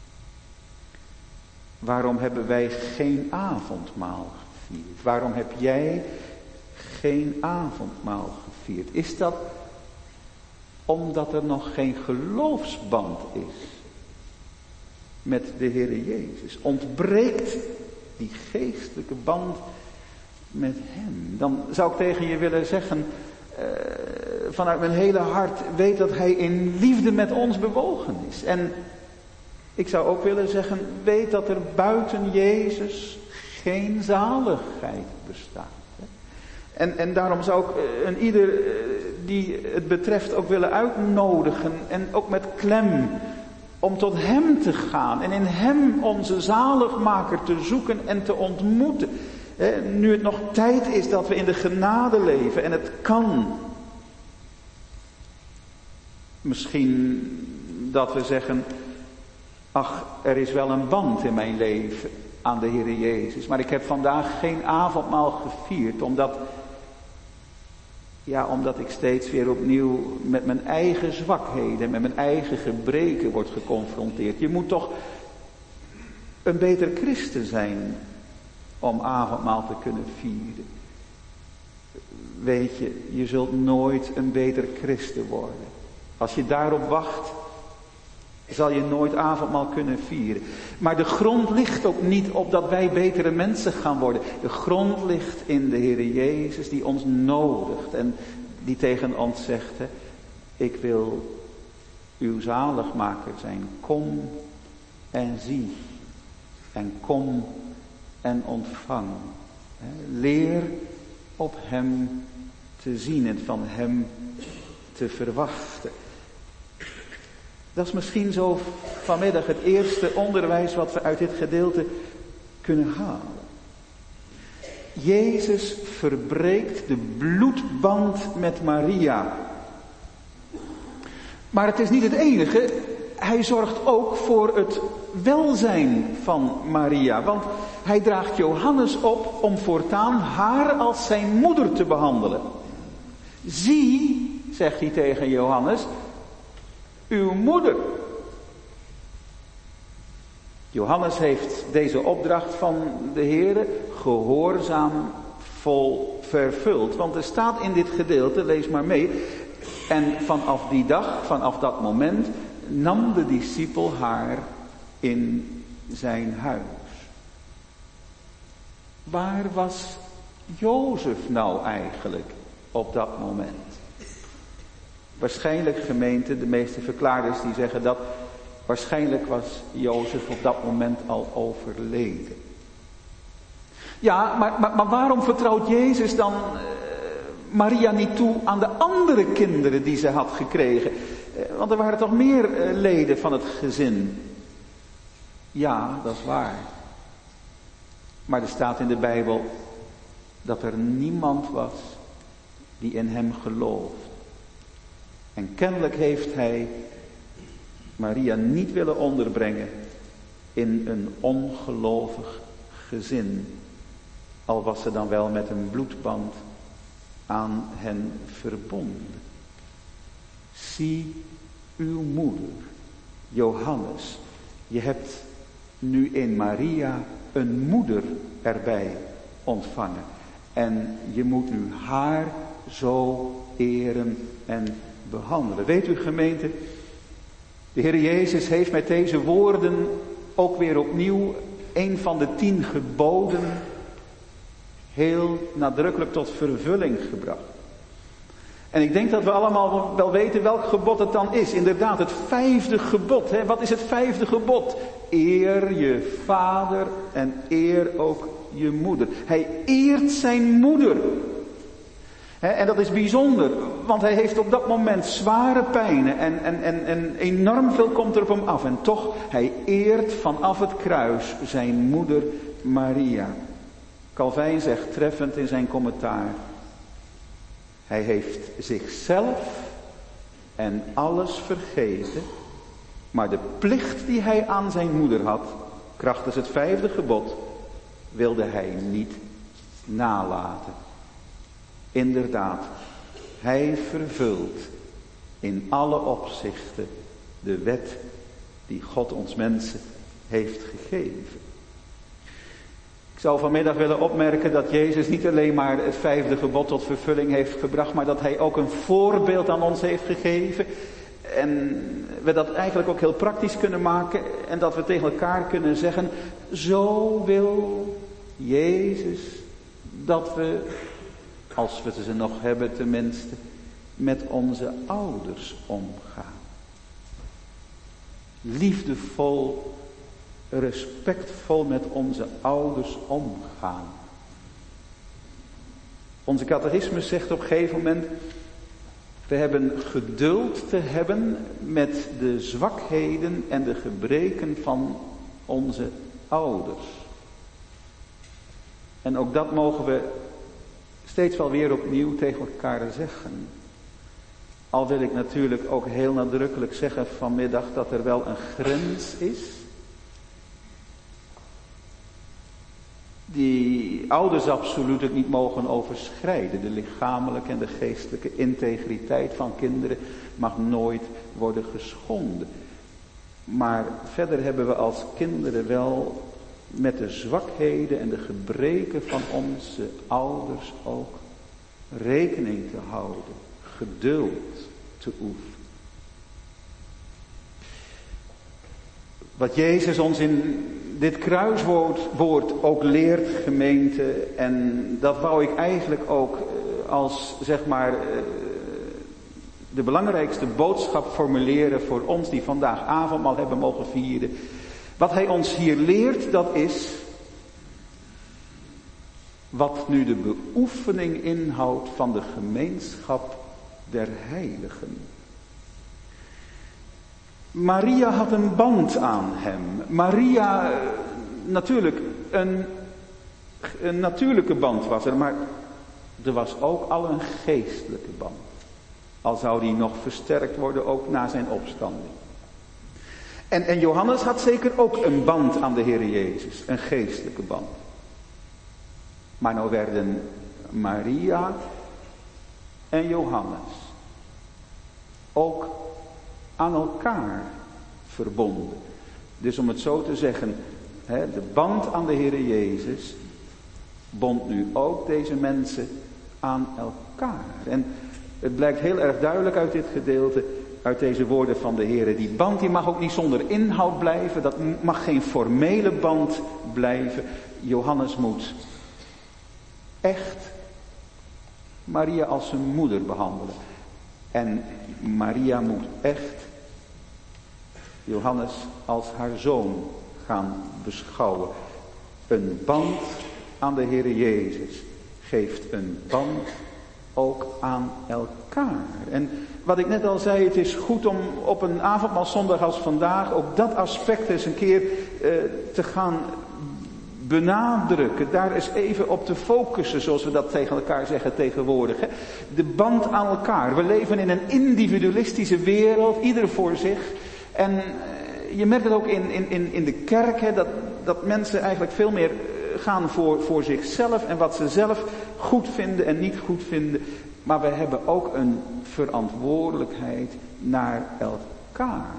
Waarom hebben wij geen avondmaal gevierd? Waarom heb jij geen avondmaal gevierd? Is dat omdat er nog geen geloofsband is met de Heere Jezus. Ontbreekt die geestelijke band met Hem. Dan zou ik tegen je willen zeggen, vanuit mijn hele hart, weet dat Hij in liefde met ons bewogen is. En ik zou ook willen zeggen, weet dat er buiten Jezus geen zaligheid bestaat. En daarom zou ik een ieder die het betreft ook willen uitnodigen, en ook met klem, om tot Hem te gaan en in Hem onze zaligmaker te zoeken en te ontmoeten. Nu het nog tijd is dat we in de genade leven en het kan. Misschien dat we zeggen, ach, er is wel een band in mijn leven aan de Heere Jezus, maar ik heb vandaag geen avondmaal gevierd, omdat ik steeds weer opnieuw met mijn eigen zwakheden, met mijn eigen gebreken word geconfronteerd. Je moet toch een beter christen zijn om avondmaal te kunnen vieren. Weet je, je zult nooit een beter christen worden. Als je daarop wacht, zal je nooit avondmaal kunnen vieren. Maar de grond ligt ook niet op dat wij betere mensen gaan worden. De grond ligt in de Heere Jezus die ons nodigt en die tegen ons zegt, ik wil uw zaligmaker zijn. Kom en zie en kom en ontvang. Leer op Hem te zien en van Hem te verwachten. Dat is misschien zo vanmiddag het eerste onderwijs wat we uit dit gedeelte kunnen halen. Jezus verbreekt de bloedband met Maria. Maar het is niet het enige. Hij zorgt ook voor het welzijn van Maria. Want hij draagt Johannes op om voortaan haar als zijn moeder te behandelen. Zie, zegt hij tegen Johannes, uw moeder. Johannes heeft deze opdracht van de Heere gehoorzaam vol vervuld. Want er staat in dit gedeelte, lees maar mee, en vanaf die dag, vanaf dat moment, nam de discipel haar in zijn huis. Waar was Jozef nou eigenlijk op dat moment? Waarschijnlijk, gemeente, de meeste verklaarders die zeggen dat waarschijnlijk was Jozef op dat moment al overleden. Ja, maar waarom vertrouwt Jezus dan Maria niet toe aan de andere kinderen die ze had gekregen? Want er waren toch meer leden van het gezin. Ja, dat is waar. Maar er staat in de Bijbel dat er niemand was die in hem gelooft. En kennelijk heeft hij Maria niet willen onderbrengen in een ongelovig gezin. Al was ze dan wel met een bloedband aan hen verbonden. Zie uw moeder, Johannes. Je hebt nu in Maria een moeder erbij ontvangen. En je moet nu haar zo eren en behandelen. Weet u, gemeente, de Heer Jezus heeft met deze woorden ook weer opnieuw een van de 10 geboden heel nadrukkelijk tot vervulling gebracht. En ik denk dat we allemaal wel weten welk gebod het dan is. Inderdaad, het 5e gebod. Hè? Wat is het 5e gebod? Eer je vader en eer ook je moeder. Hij eert zijn moeder. En dat is bijzonder, want hij heeft op dat moment zware pijnen en enorm veel komt er op hem af. En toch, hij eert vanaf het kruis zijn moeder Maria. Calvijn zegt treffend in zijn commentaar: hij heeft zichzelf en alles vergeten, maar de plicht die hij aan zijn moeder had, krachtens het 5e gebod, wilde hij niet nalaten. Inderdaad, hij vervult in alle opzichten de wet die God ons mensen heeft gegeven. Ik Ik zou vanmiddag willen opmerken dat Jezus niet alleen maar het 5e gebod tot vervulling heeft gebracht, maar dat hij ook een voorbeeld aan ons heeft gegeven. En we dat eigenlijk ook heel praktisch kunnen maken en dat we tegen elkaar kunnen zeggen, zo wil Jezus dat we, als we ze nog hebben tenminste, met onze ouders omgaan. Liefdevol, respectvol met onze ouders omgaan. Onze catechismus zegt op een gegeven moment, we hebben geduld te hebben met de zwakheden en de gebreken van onze ouders. En ook dat mogen we steeds wel weer opnieuw tegen elkaar zeggen. Al wil ik natuurlijk ook heel nadrukkelijk zeggen vanmiddag dat er wel een grens is. Die ouders absoluut het niet mogen overschrijden. De lichamelijke en de geestelijke integriteit van kinderen mag nooit worden geschonden. Maar verder hebben we als kinderen wel met de zwakheden en de gebreken van onze ouders ook rekening te houden. Geduld te oefenen. Wat Jezus ons in dit kruiswoord ook leert, gemeente, en dat wou ik eigenlijk ook als, zeg maar, de belangrijkste boodschap formuleren voor ons die vandaag avondmaal hebben mogen vieren. Wat hij ons hier leert, dat is wat nu de beoefening inhoudt van de gemeenschap der heiligen. Maria had een band aan hem. Maria, natuurlijk, een natuurlijke band was er, maar er was ook al een geestelijke band. Al zou die nog versterkt worden, ook na zijn opstanding. En Johannes had zeker ook een band aan de Heer Jezus, een geestelijke band. Maar nou werden Maria en Johannes ook aan elkaar verbonden. Dus om het zo te zeggen, de band aan de Heer Jezus bond nu ook deze mensen aan elkaar. En het blijkt heel erg duidelijk uit dit gedeelte, uit deze woorden van de Heer. Die band die mag ook niet zonder inhoud blijven, dat mag geen formele band blijven. Johannes moet echt Maria als zijn moeder behandelen. En Maria moet echt Johannes als haar zoon gaan beschouwen. Een band aan de Heer Jezus geeft een band ook aan elkaar. En wat ik net al zei, het is goed om op een avondmaalzondag als vandaag ook dat aspect eens een keer te gaan benadrukken. Daar eens even op te focussen, zoals we dat tegen elkaar zeggen tegenwoordig. Hè? De band aan elkaar. We leven in een individualistische wereld, ieder voor zich. En je merkt het ook in de kerk, hè, dat mensen eigenlijk veel meer gaan voor zichzelf en wat ze zelf goed vinden en niet goed vinden. Maar we hebben ook een verantwoordelijkheid naar elkaar.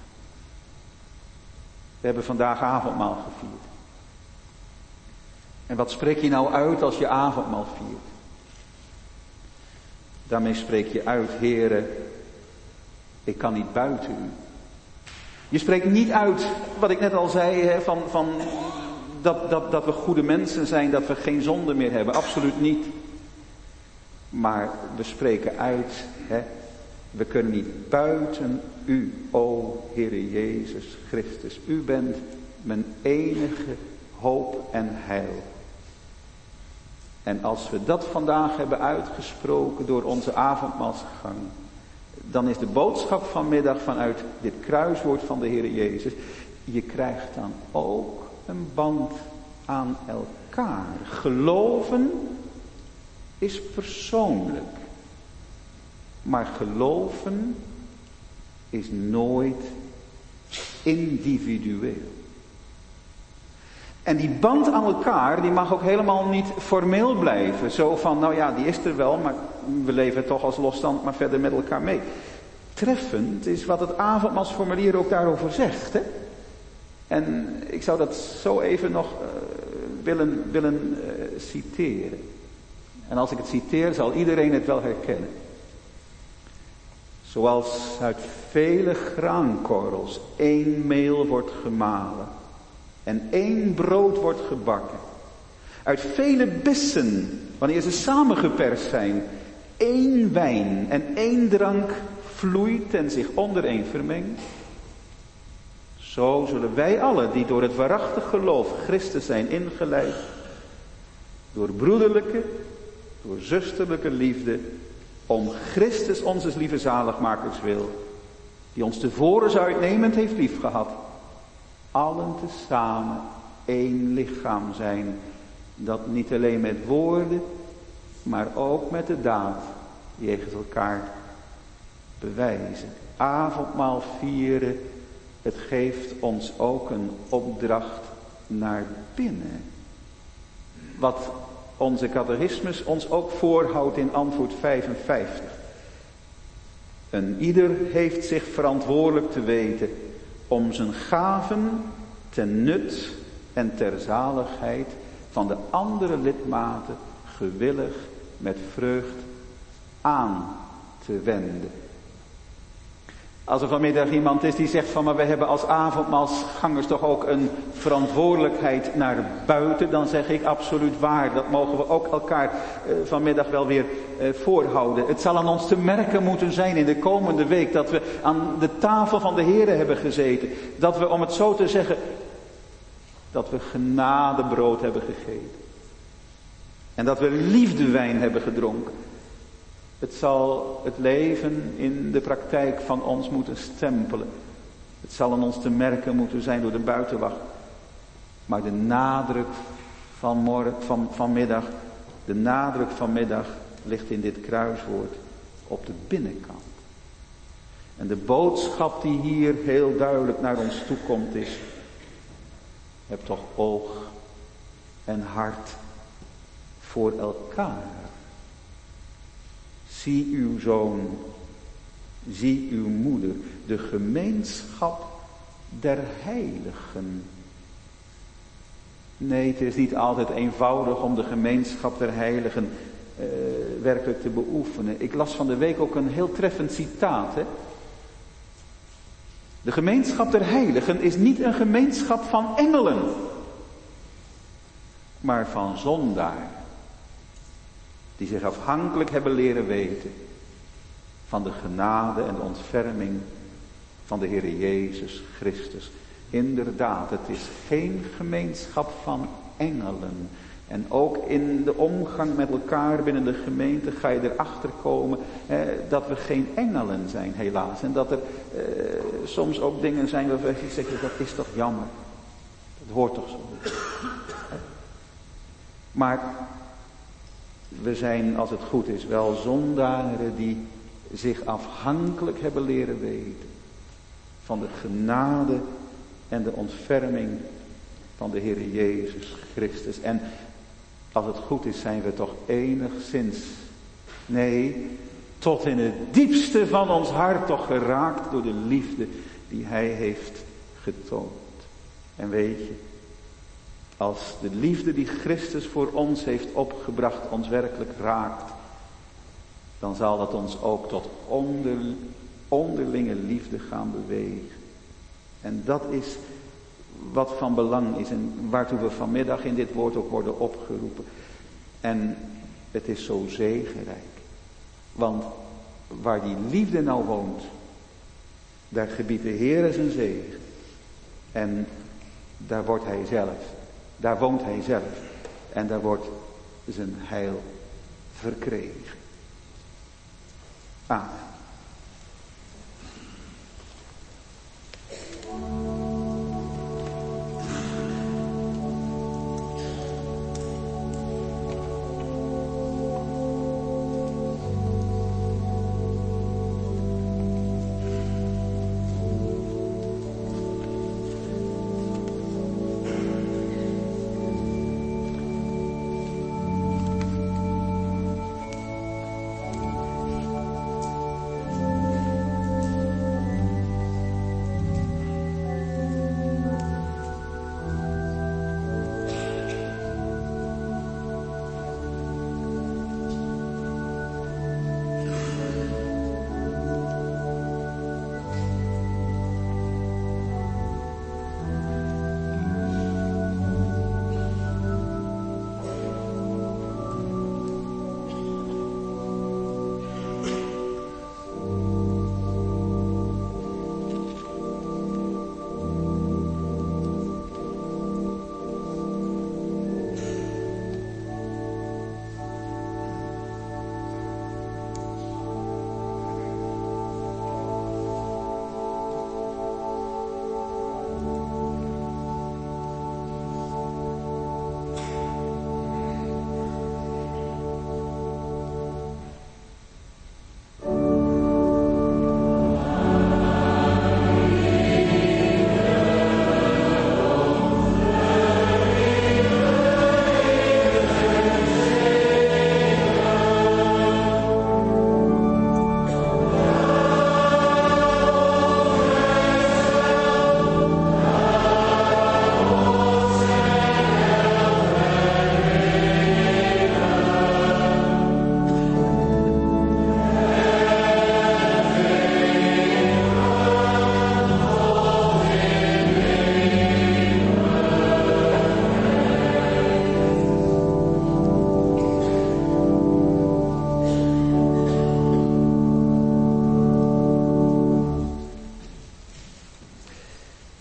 We hebben vandaag avondmaal gevierd. En wat spreek je nou uit als je avondmaal viert? Daarmee spreek je uit, Heere, ik kan niet buiten u. Je spreekt niet uit, wat ik net al zei, hè, van dat we goede mensen zijn, dat we geen zonde meer hebben. Absoluut niet. Maar we spreken uit, hè, we kunnen niet buiten u, o Heere Jezus Christus. U bent mijn enige hoop en heil. En als we dat vandaag hebben uitgesproken door onze avondmaalsgang, dan is de boodschap vanmiddag vanuit dit kruiswoord van de Heer Jezus, je krijgt dan ook een band aan elkaar. Geloven is persoonlijk, maar geloven is nooit individueel. En die band aan elkaar, die mag ook helemaal niet formeel blijven. Zo van, nou ja, die is er wel, maar we leven toch als losstand, maar verder met elkaar mee. Treffend is wat het avondmaalsformulier ook daarover zegt. Hè? En ik zou dat zo even nog willen citeren. En als ik het citeer, zal iedereen het wel herkennen. Zoals uit vele graankorrels 1 meel wordt gemalen en 1 brood wordt gebakken. Uit vele bessen, wanneer ze samengeperst zijn, 1 wijn en 1 drank vloeit en zich ondereen vermengt. Zo zullen wij allen die door het waarachtig geloof Christus zijn ingeleid, door broederlijke, door zusterlijke liefde, om Christus onze lieve zaligmakers wil, die ons tevoren zo uitnemend heeft liefgehad, allen tezamen 1 lichaam zijn, dat niet alleen met woorden, maar ook met de daad jegens elkaar bewijzen. Avondmaal vieren, het geeft ons ook een opdracht naar binnen. Wat onze catechismus ons ook voorhoudt in antwoord 55. En ieder heeft zich verantwoordelijk te weten om zijn gaven ten nut en ter zaligheid van de andere lidmaten gewillig met vreugd aan te wenden. Als er vanmiddag iemand is die zegt van, maar we hebben als avondmaalsgangers toch ook een verantwoordelijkheid naar buiten, dan zeg ik absoluut waar. Dat mogen we ook elkaar vanmiddag wel weer voorhouden. Het zal aan ons te merken moeten zijn in de komende week dat we aan de tafel van de Here hebben gezeten. Dat we, om het zo te zeggen, dat we genadebrood hebben gegeten. En dat we liefdewijn hebben gedronken. Het zal het leven in de praktijk van ons moeten stempelen. Het zal aan ons te merken moeten zijn door de buitenwacht. Maar de nadruk vanmiddag, de nadruk vanmiddag ligt in dit kruiswoord op de binnenkant. En de boodschap die hier heel duidelijk naar ons toe komt is: heb toch oog en hart voor elkaar. Zie uw zoon, zie uw moeder, de gemeenschap der heiligen. Nee, het is niet altijd eenvoudig om de gemeenschap der heiligen werkelijk te beoefenen. Ik las van de week ook een heel treffend citaat. Hè? De gemeenschap der heiligen is niet een gemeenschap van engelen, maar van zondaren. Die zich afhankelijk hebben leren weten van de genade en de ontferming van de Heer Jezus Christus. Inderdaad, het is geen gemeenschap van engelen. En ook in de omgang met elkaar binnen de gemeente ga je erachter komen dat we geen engelen zijn, helaas. En dat er soms ook dingen zijn waarvan je zegt, dat is toch jammer. Dat hoort toch zo. Maar we zijn, als het goed is, wel zondaren die zich afhankelijk hebben leren weten van de genade en de ontferming van de Heer Jezus Christus. En als het goed is, zijn we toch enigszins, nee, tot in het diepste van ons hart toch geraakt door de liefde die Hij heeft getoond. En weet je, als de liefde die Christus voor ons heeft opgebracht ons werkelijk raakt, dan zal dat ons ook tot onderlinge liefde gaan bewegen. En dat is wat van belang is en waartoe we vanmiddag in dit woord ook worden opgeroepen. En het is zo zegenrijk. Want waar die liefde nou woont, daar gebiedt de Heer zijn zegen. En daar wordt Hij zelf. Daar woont Hij zelf. En daar wordt zijn heil verkregen. Amen.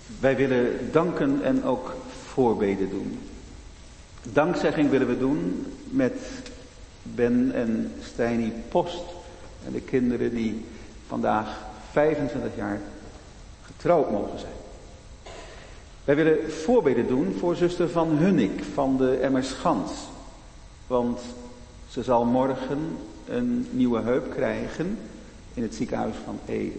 Wij willen danken en ook voorbeden doen. Dankzegging willen we doen met Ben en Stijnie Post en de kinderen die vandaag 25 jaar getrouwd mogen zijn. Wij willen voorbeden doen voor zuster Van Hunnik van de Emmerschans. Want ze zal morgen een nieuwe heup krijgen in het ziekenhuis van Ede.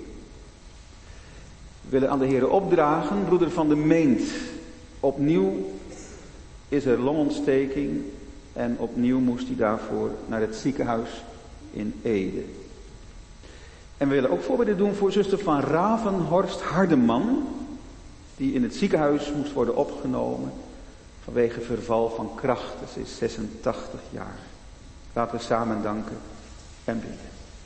We willen aan de Heere opdragen, broeder Van de Meent. Opnieuw is er longontsteking en opnieuw moest hij daarvoor naar het ziekenhuis in Ede. En we willen ook voorbeden doen voor zuster Van Ravenhorst Hardeman, die in het ziekenhuis moest worden opgenomen vanwege verval van krachten. Ze is 86 jaar. Laten we samen danken en bidden.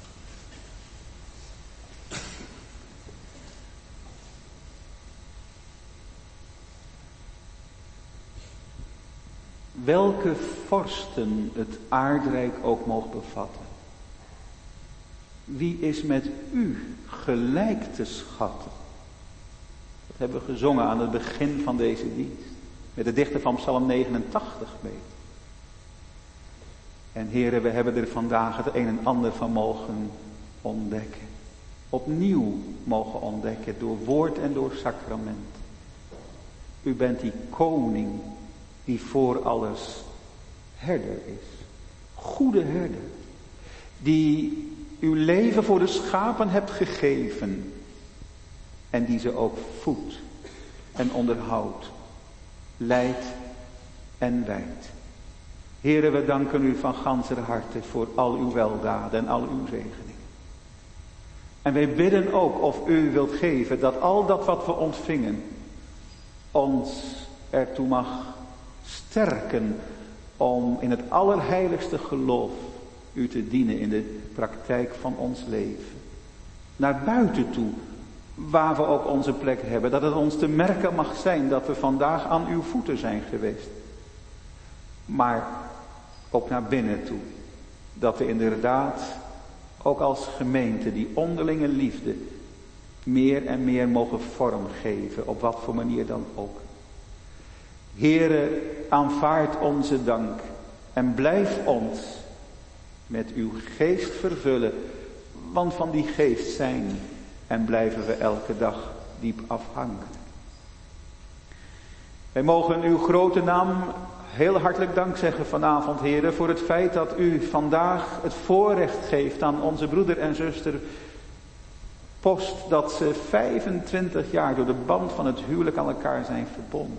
Welke vorsten het aardrijk ook mogen bevatten. Wie is met u gelijk te schatten? Dat hebben we gezongen aan het begin van deze dienst. Met de dichter van Psalm 89 mee. En heren, we hebben er vandaag het een en ander van mogen ontdekken. Opnieuw mogen ontdekken door woord en door sacrament. U bent die koning die voor alles herder is. Goede herder. Die uw leven voor de schapen hebt gegeven. En die ze ook voedt en onderhoudt. Leidt en wijdt. Heren, we danken u van ganser harte voor al uw weldaden en al uw zegeningen. En wij bidden ook of u wilt geven dat al dat wat we ontvingen ons ertoe mag sterken om in het allerheiligste geloof u te dienen in de praktijk van ons leven. Naar buiten toe, waar we ook onze plek hebben, dat het ons te merken mag zijn dat we vandaag aan uw voeten zijn geweest. Maar ook naar binnen toe, dat we inderdaad ook als gemeente die onderlinge liefde meer en meer mogen vormgeven, op wat voor manier dan ook. Heere, aanvaard onze dank en blijf ons met uw geest vervullen, want van die geest zijn en blijven we elke dag diep afhankelijk. Wij mogen uw grote naam heel hartelijk dank zeggen vanavond, Heere, voor het feit dat u vandaag het voorrecht geeft aan onze broeder en zuster Post, dat ze 25 jaar door de band van het huwelijk aan elkaar zijn verbonden.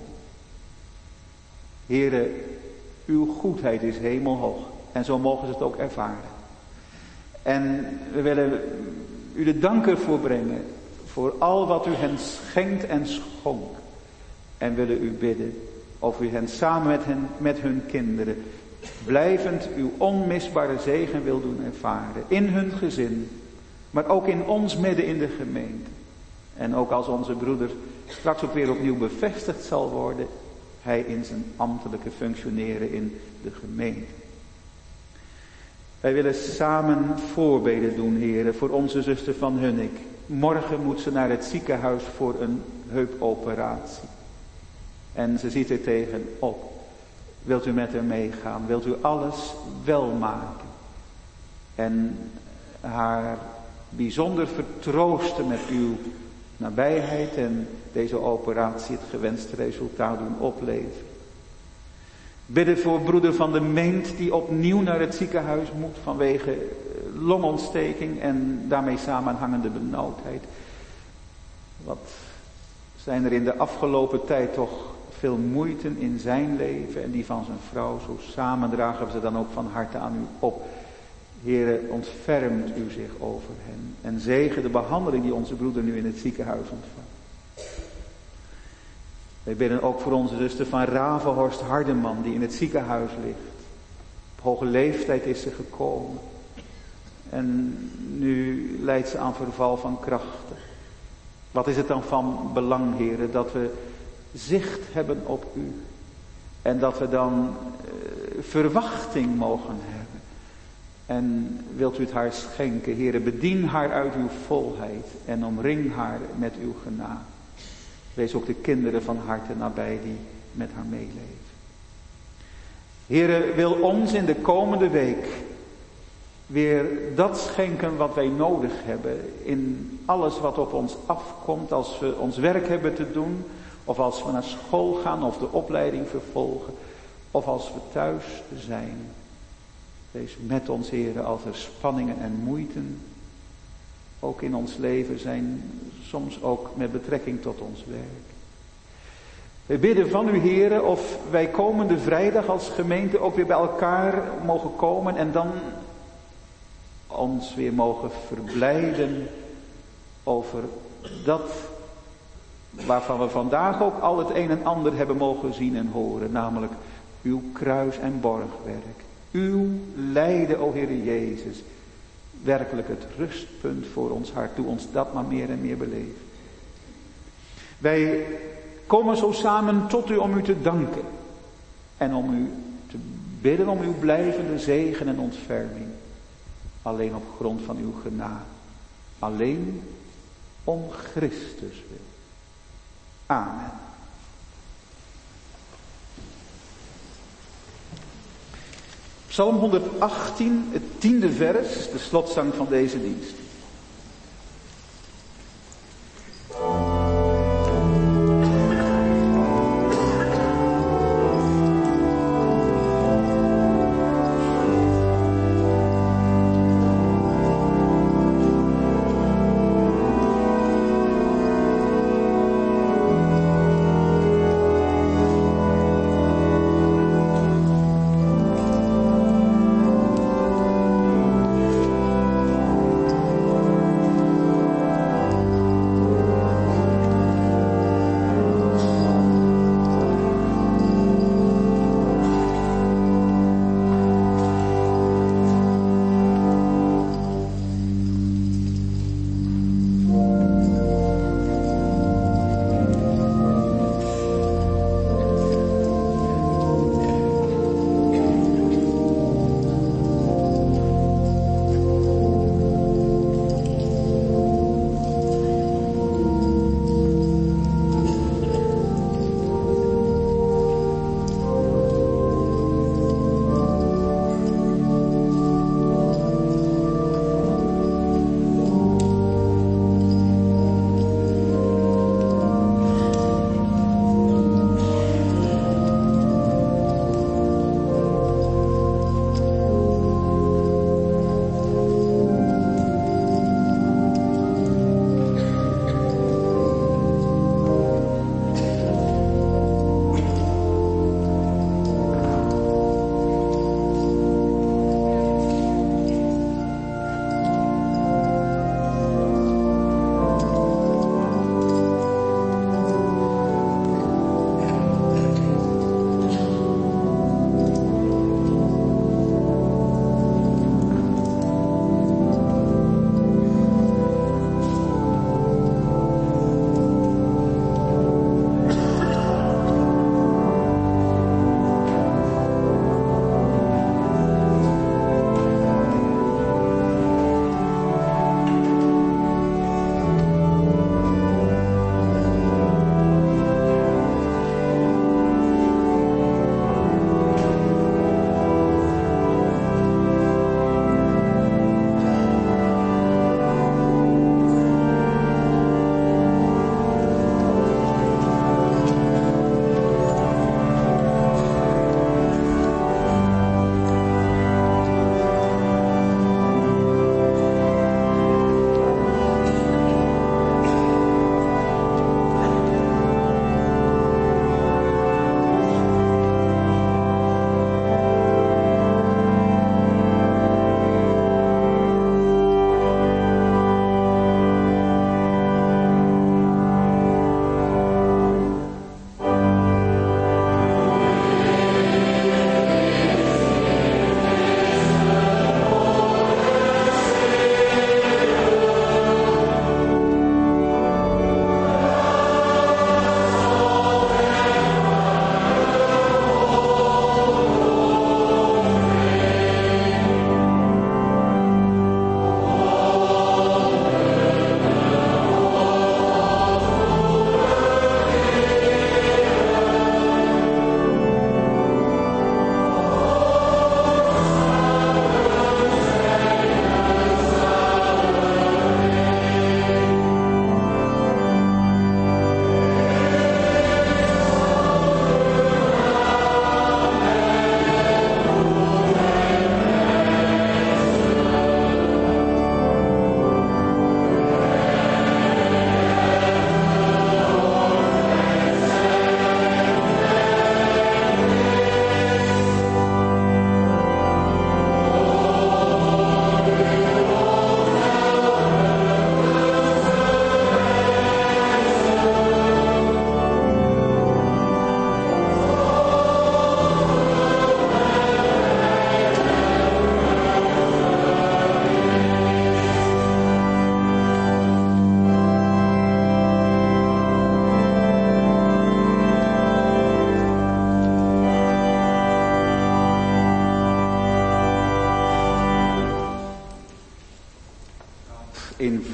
Heere, uw goedheid is hemelhoog en zo mogen ze het ook ervaren. En we willen u de dank ervoor brengen voor al wat u hen schenkt en schonk. En willen u bidden of u hen samen met hun kinderen blijvend uw onmisbare zegen wil doen ervaren. In hun gezin, maar ook in ons midden in de gemeente. En ook als onze broeder straks ook weer opnieuw bevestigd zal worden, hij in zijn ambtelijke functioneren in de gemeente. Wij willen samen voorbeden doen, heren, voor onze zuster Van Hunnik. Morgen moet ze naar het ziekenhuis voor een heupoperatie. En ze ziet er tegenop. Wilt u met haar meegaan? Wilt u alles wel maken? En haar bijzonder vertroosten met uw nabijheid en deze operatie het gewenste resultaat doen opleveren. Bidden voor broeder Van de Meent die opnieuw naar het ziekenhuis moet vanwege longontsteking en daarmee samenhangende benauwdheid. Wat zijn er in de afgelopen tijd toch veel moeiten in zijn leven en die van zijn vrouw. Zo samen dragen we ze dan ook van harte aan u op. Heere, ontfermt u zich over hen en zegen de behandeling die onze broeder nu in het ziekenhuis ontvangt. Wij bidden ook voor onze zuster Van Ravenhorst Hardeman die in het ziekenhuis ligt. Op hoge leeftijd is ze gekomen. En nu lijdt ze aan verval van krachten. Wat is het dan van belang, heren, dat we zicht hebben op u. En dat we dan verwachting mogen hebben. En wilt u het haar schenken, heren, bedien haar uit uw volheid en omring haar met uw genade. Wees ook de kinderen van harte nabij die met haar meeleven. Heere, wil ons in de komende week weer dat schenken wat wij nodig hebben in alles wat op ons afkomt als we ons werk hebben te doen, of als we naar school gaan of de opleiding vervolgen, of als we thuis zijn. Wees met ons, Heere, als er spanningen en moeiten ook in ons leven zijn, soms ook met betrekking tot ons werk. We bidden van u, Heere, of wij komende vrijdag als gemeente ook weer bij elkaar mogen komen en dan ons weer mogen verblijden over dat waarvan we vandaag ook al het een en ander hebben mogen zien en horen, namelijk uw kruis- en borgwerk. Uw lijden, o Heere Jezus, werkelijk het rustpunt voor ons hart. Doe ons dat maar meer en meer beleven. Wij komen zo samen tot u om u te danken en om u te bidden om uw blijvende zegen en ontferming. Alleen op grond van uw genade. Alleen om Christus wil. Amen. Psalm 118, het 10e vers, de slotzang van deze dienst.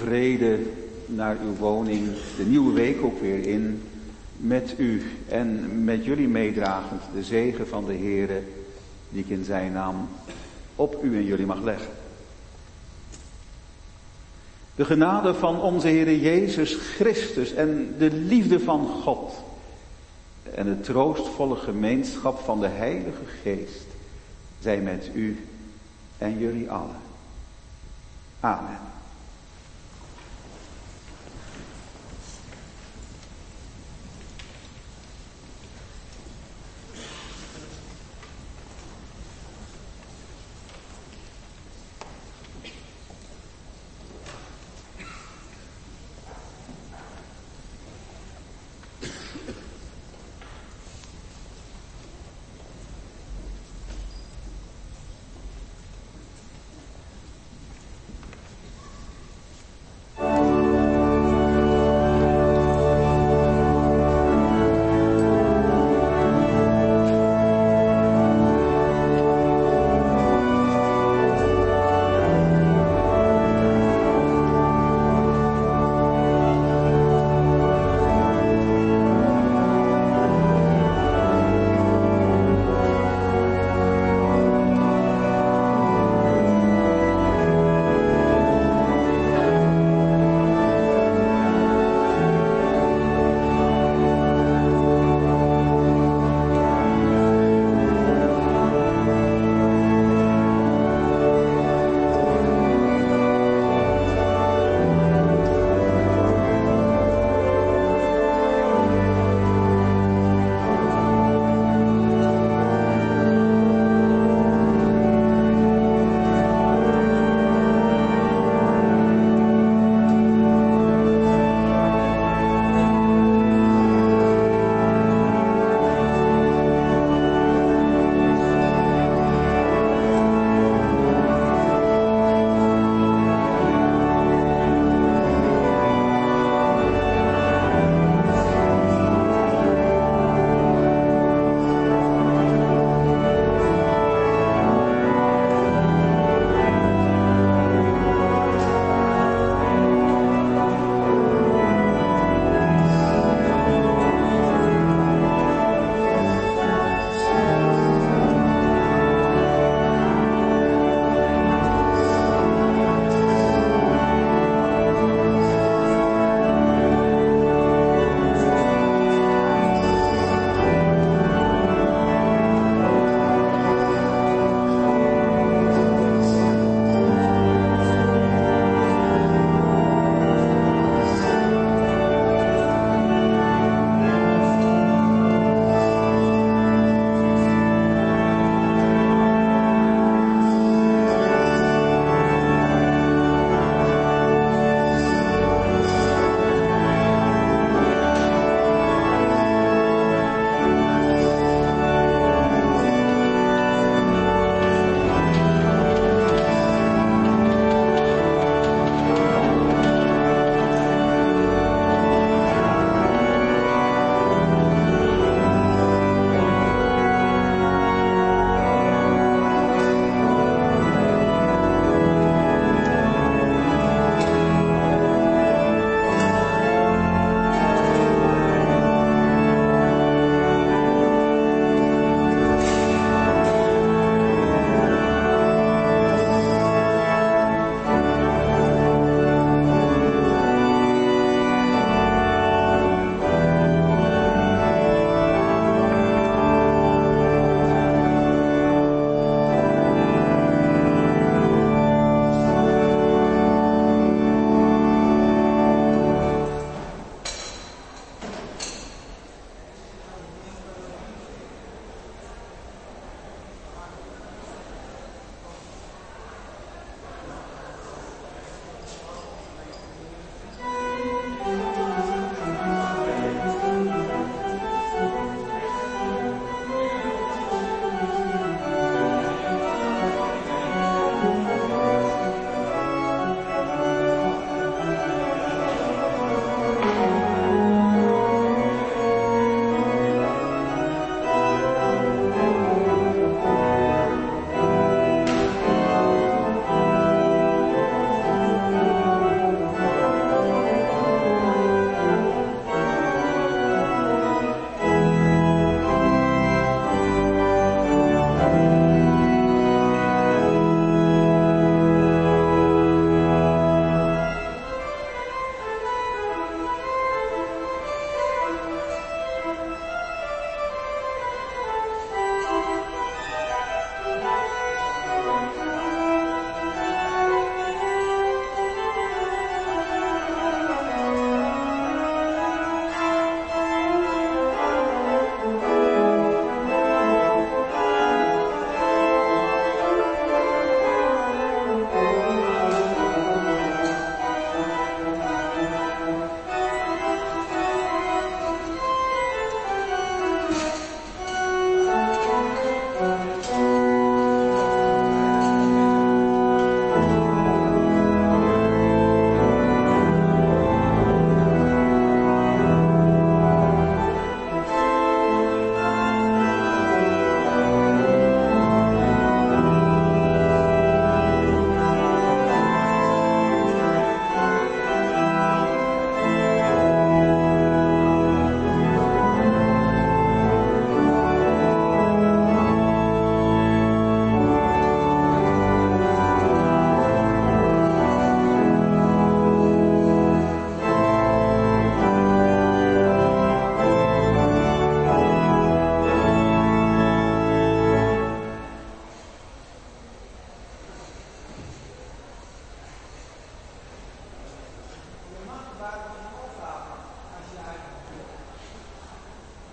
vrede naar uw woning, de nieuwe week ook weer in, met u en met jullie meedragend de zegen van de Heere, die ik in zijn naam op u en jullie mag leggen. De genade van onze Heere Jezus Christus en de liefde van God en de troostvolle gemeenschap van de Heilige Geest zij met u en jullie allen. Amen.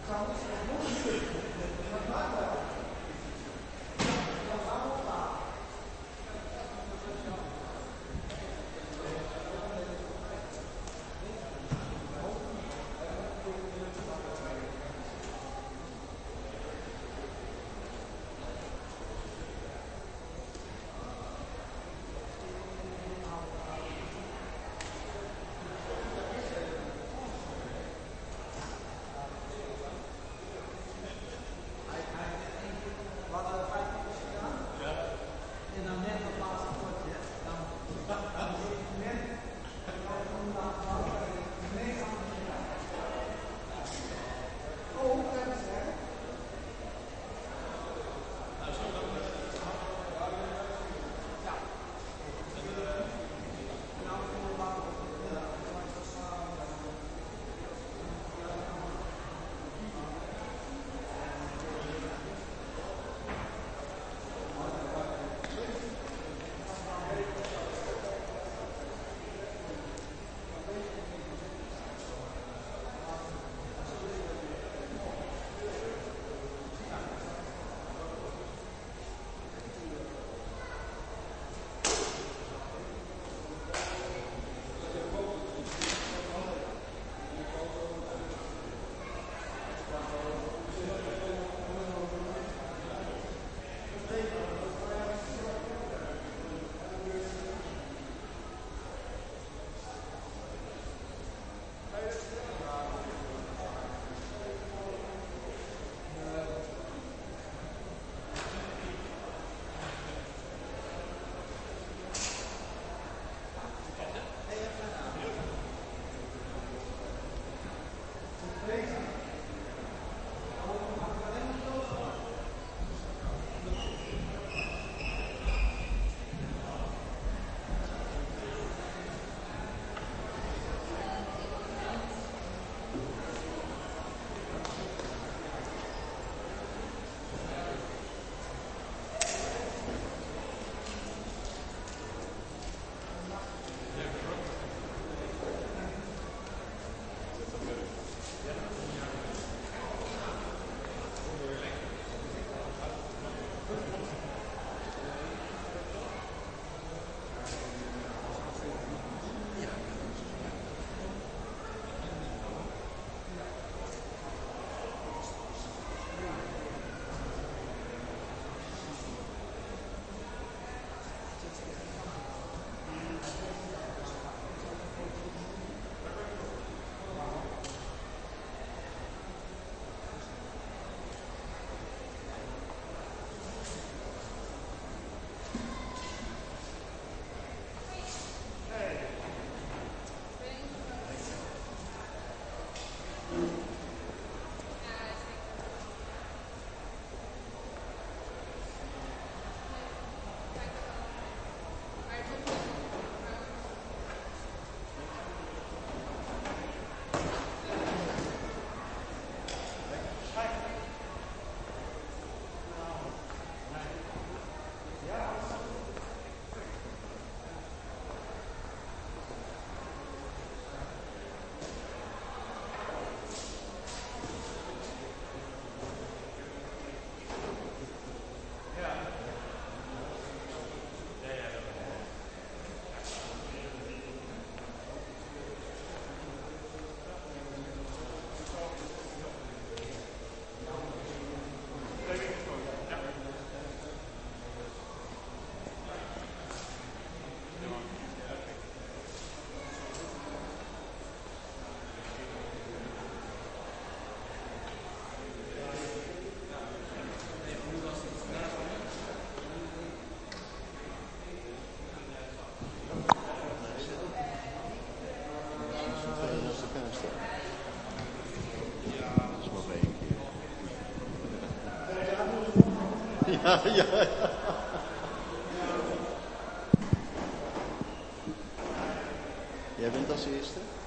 Ja. Jij bent als eerste?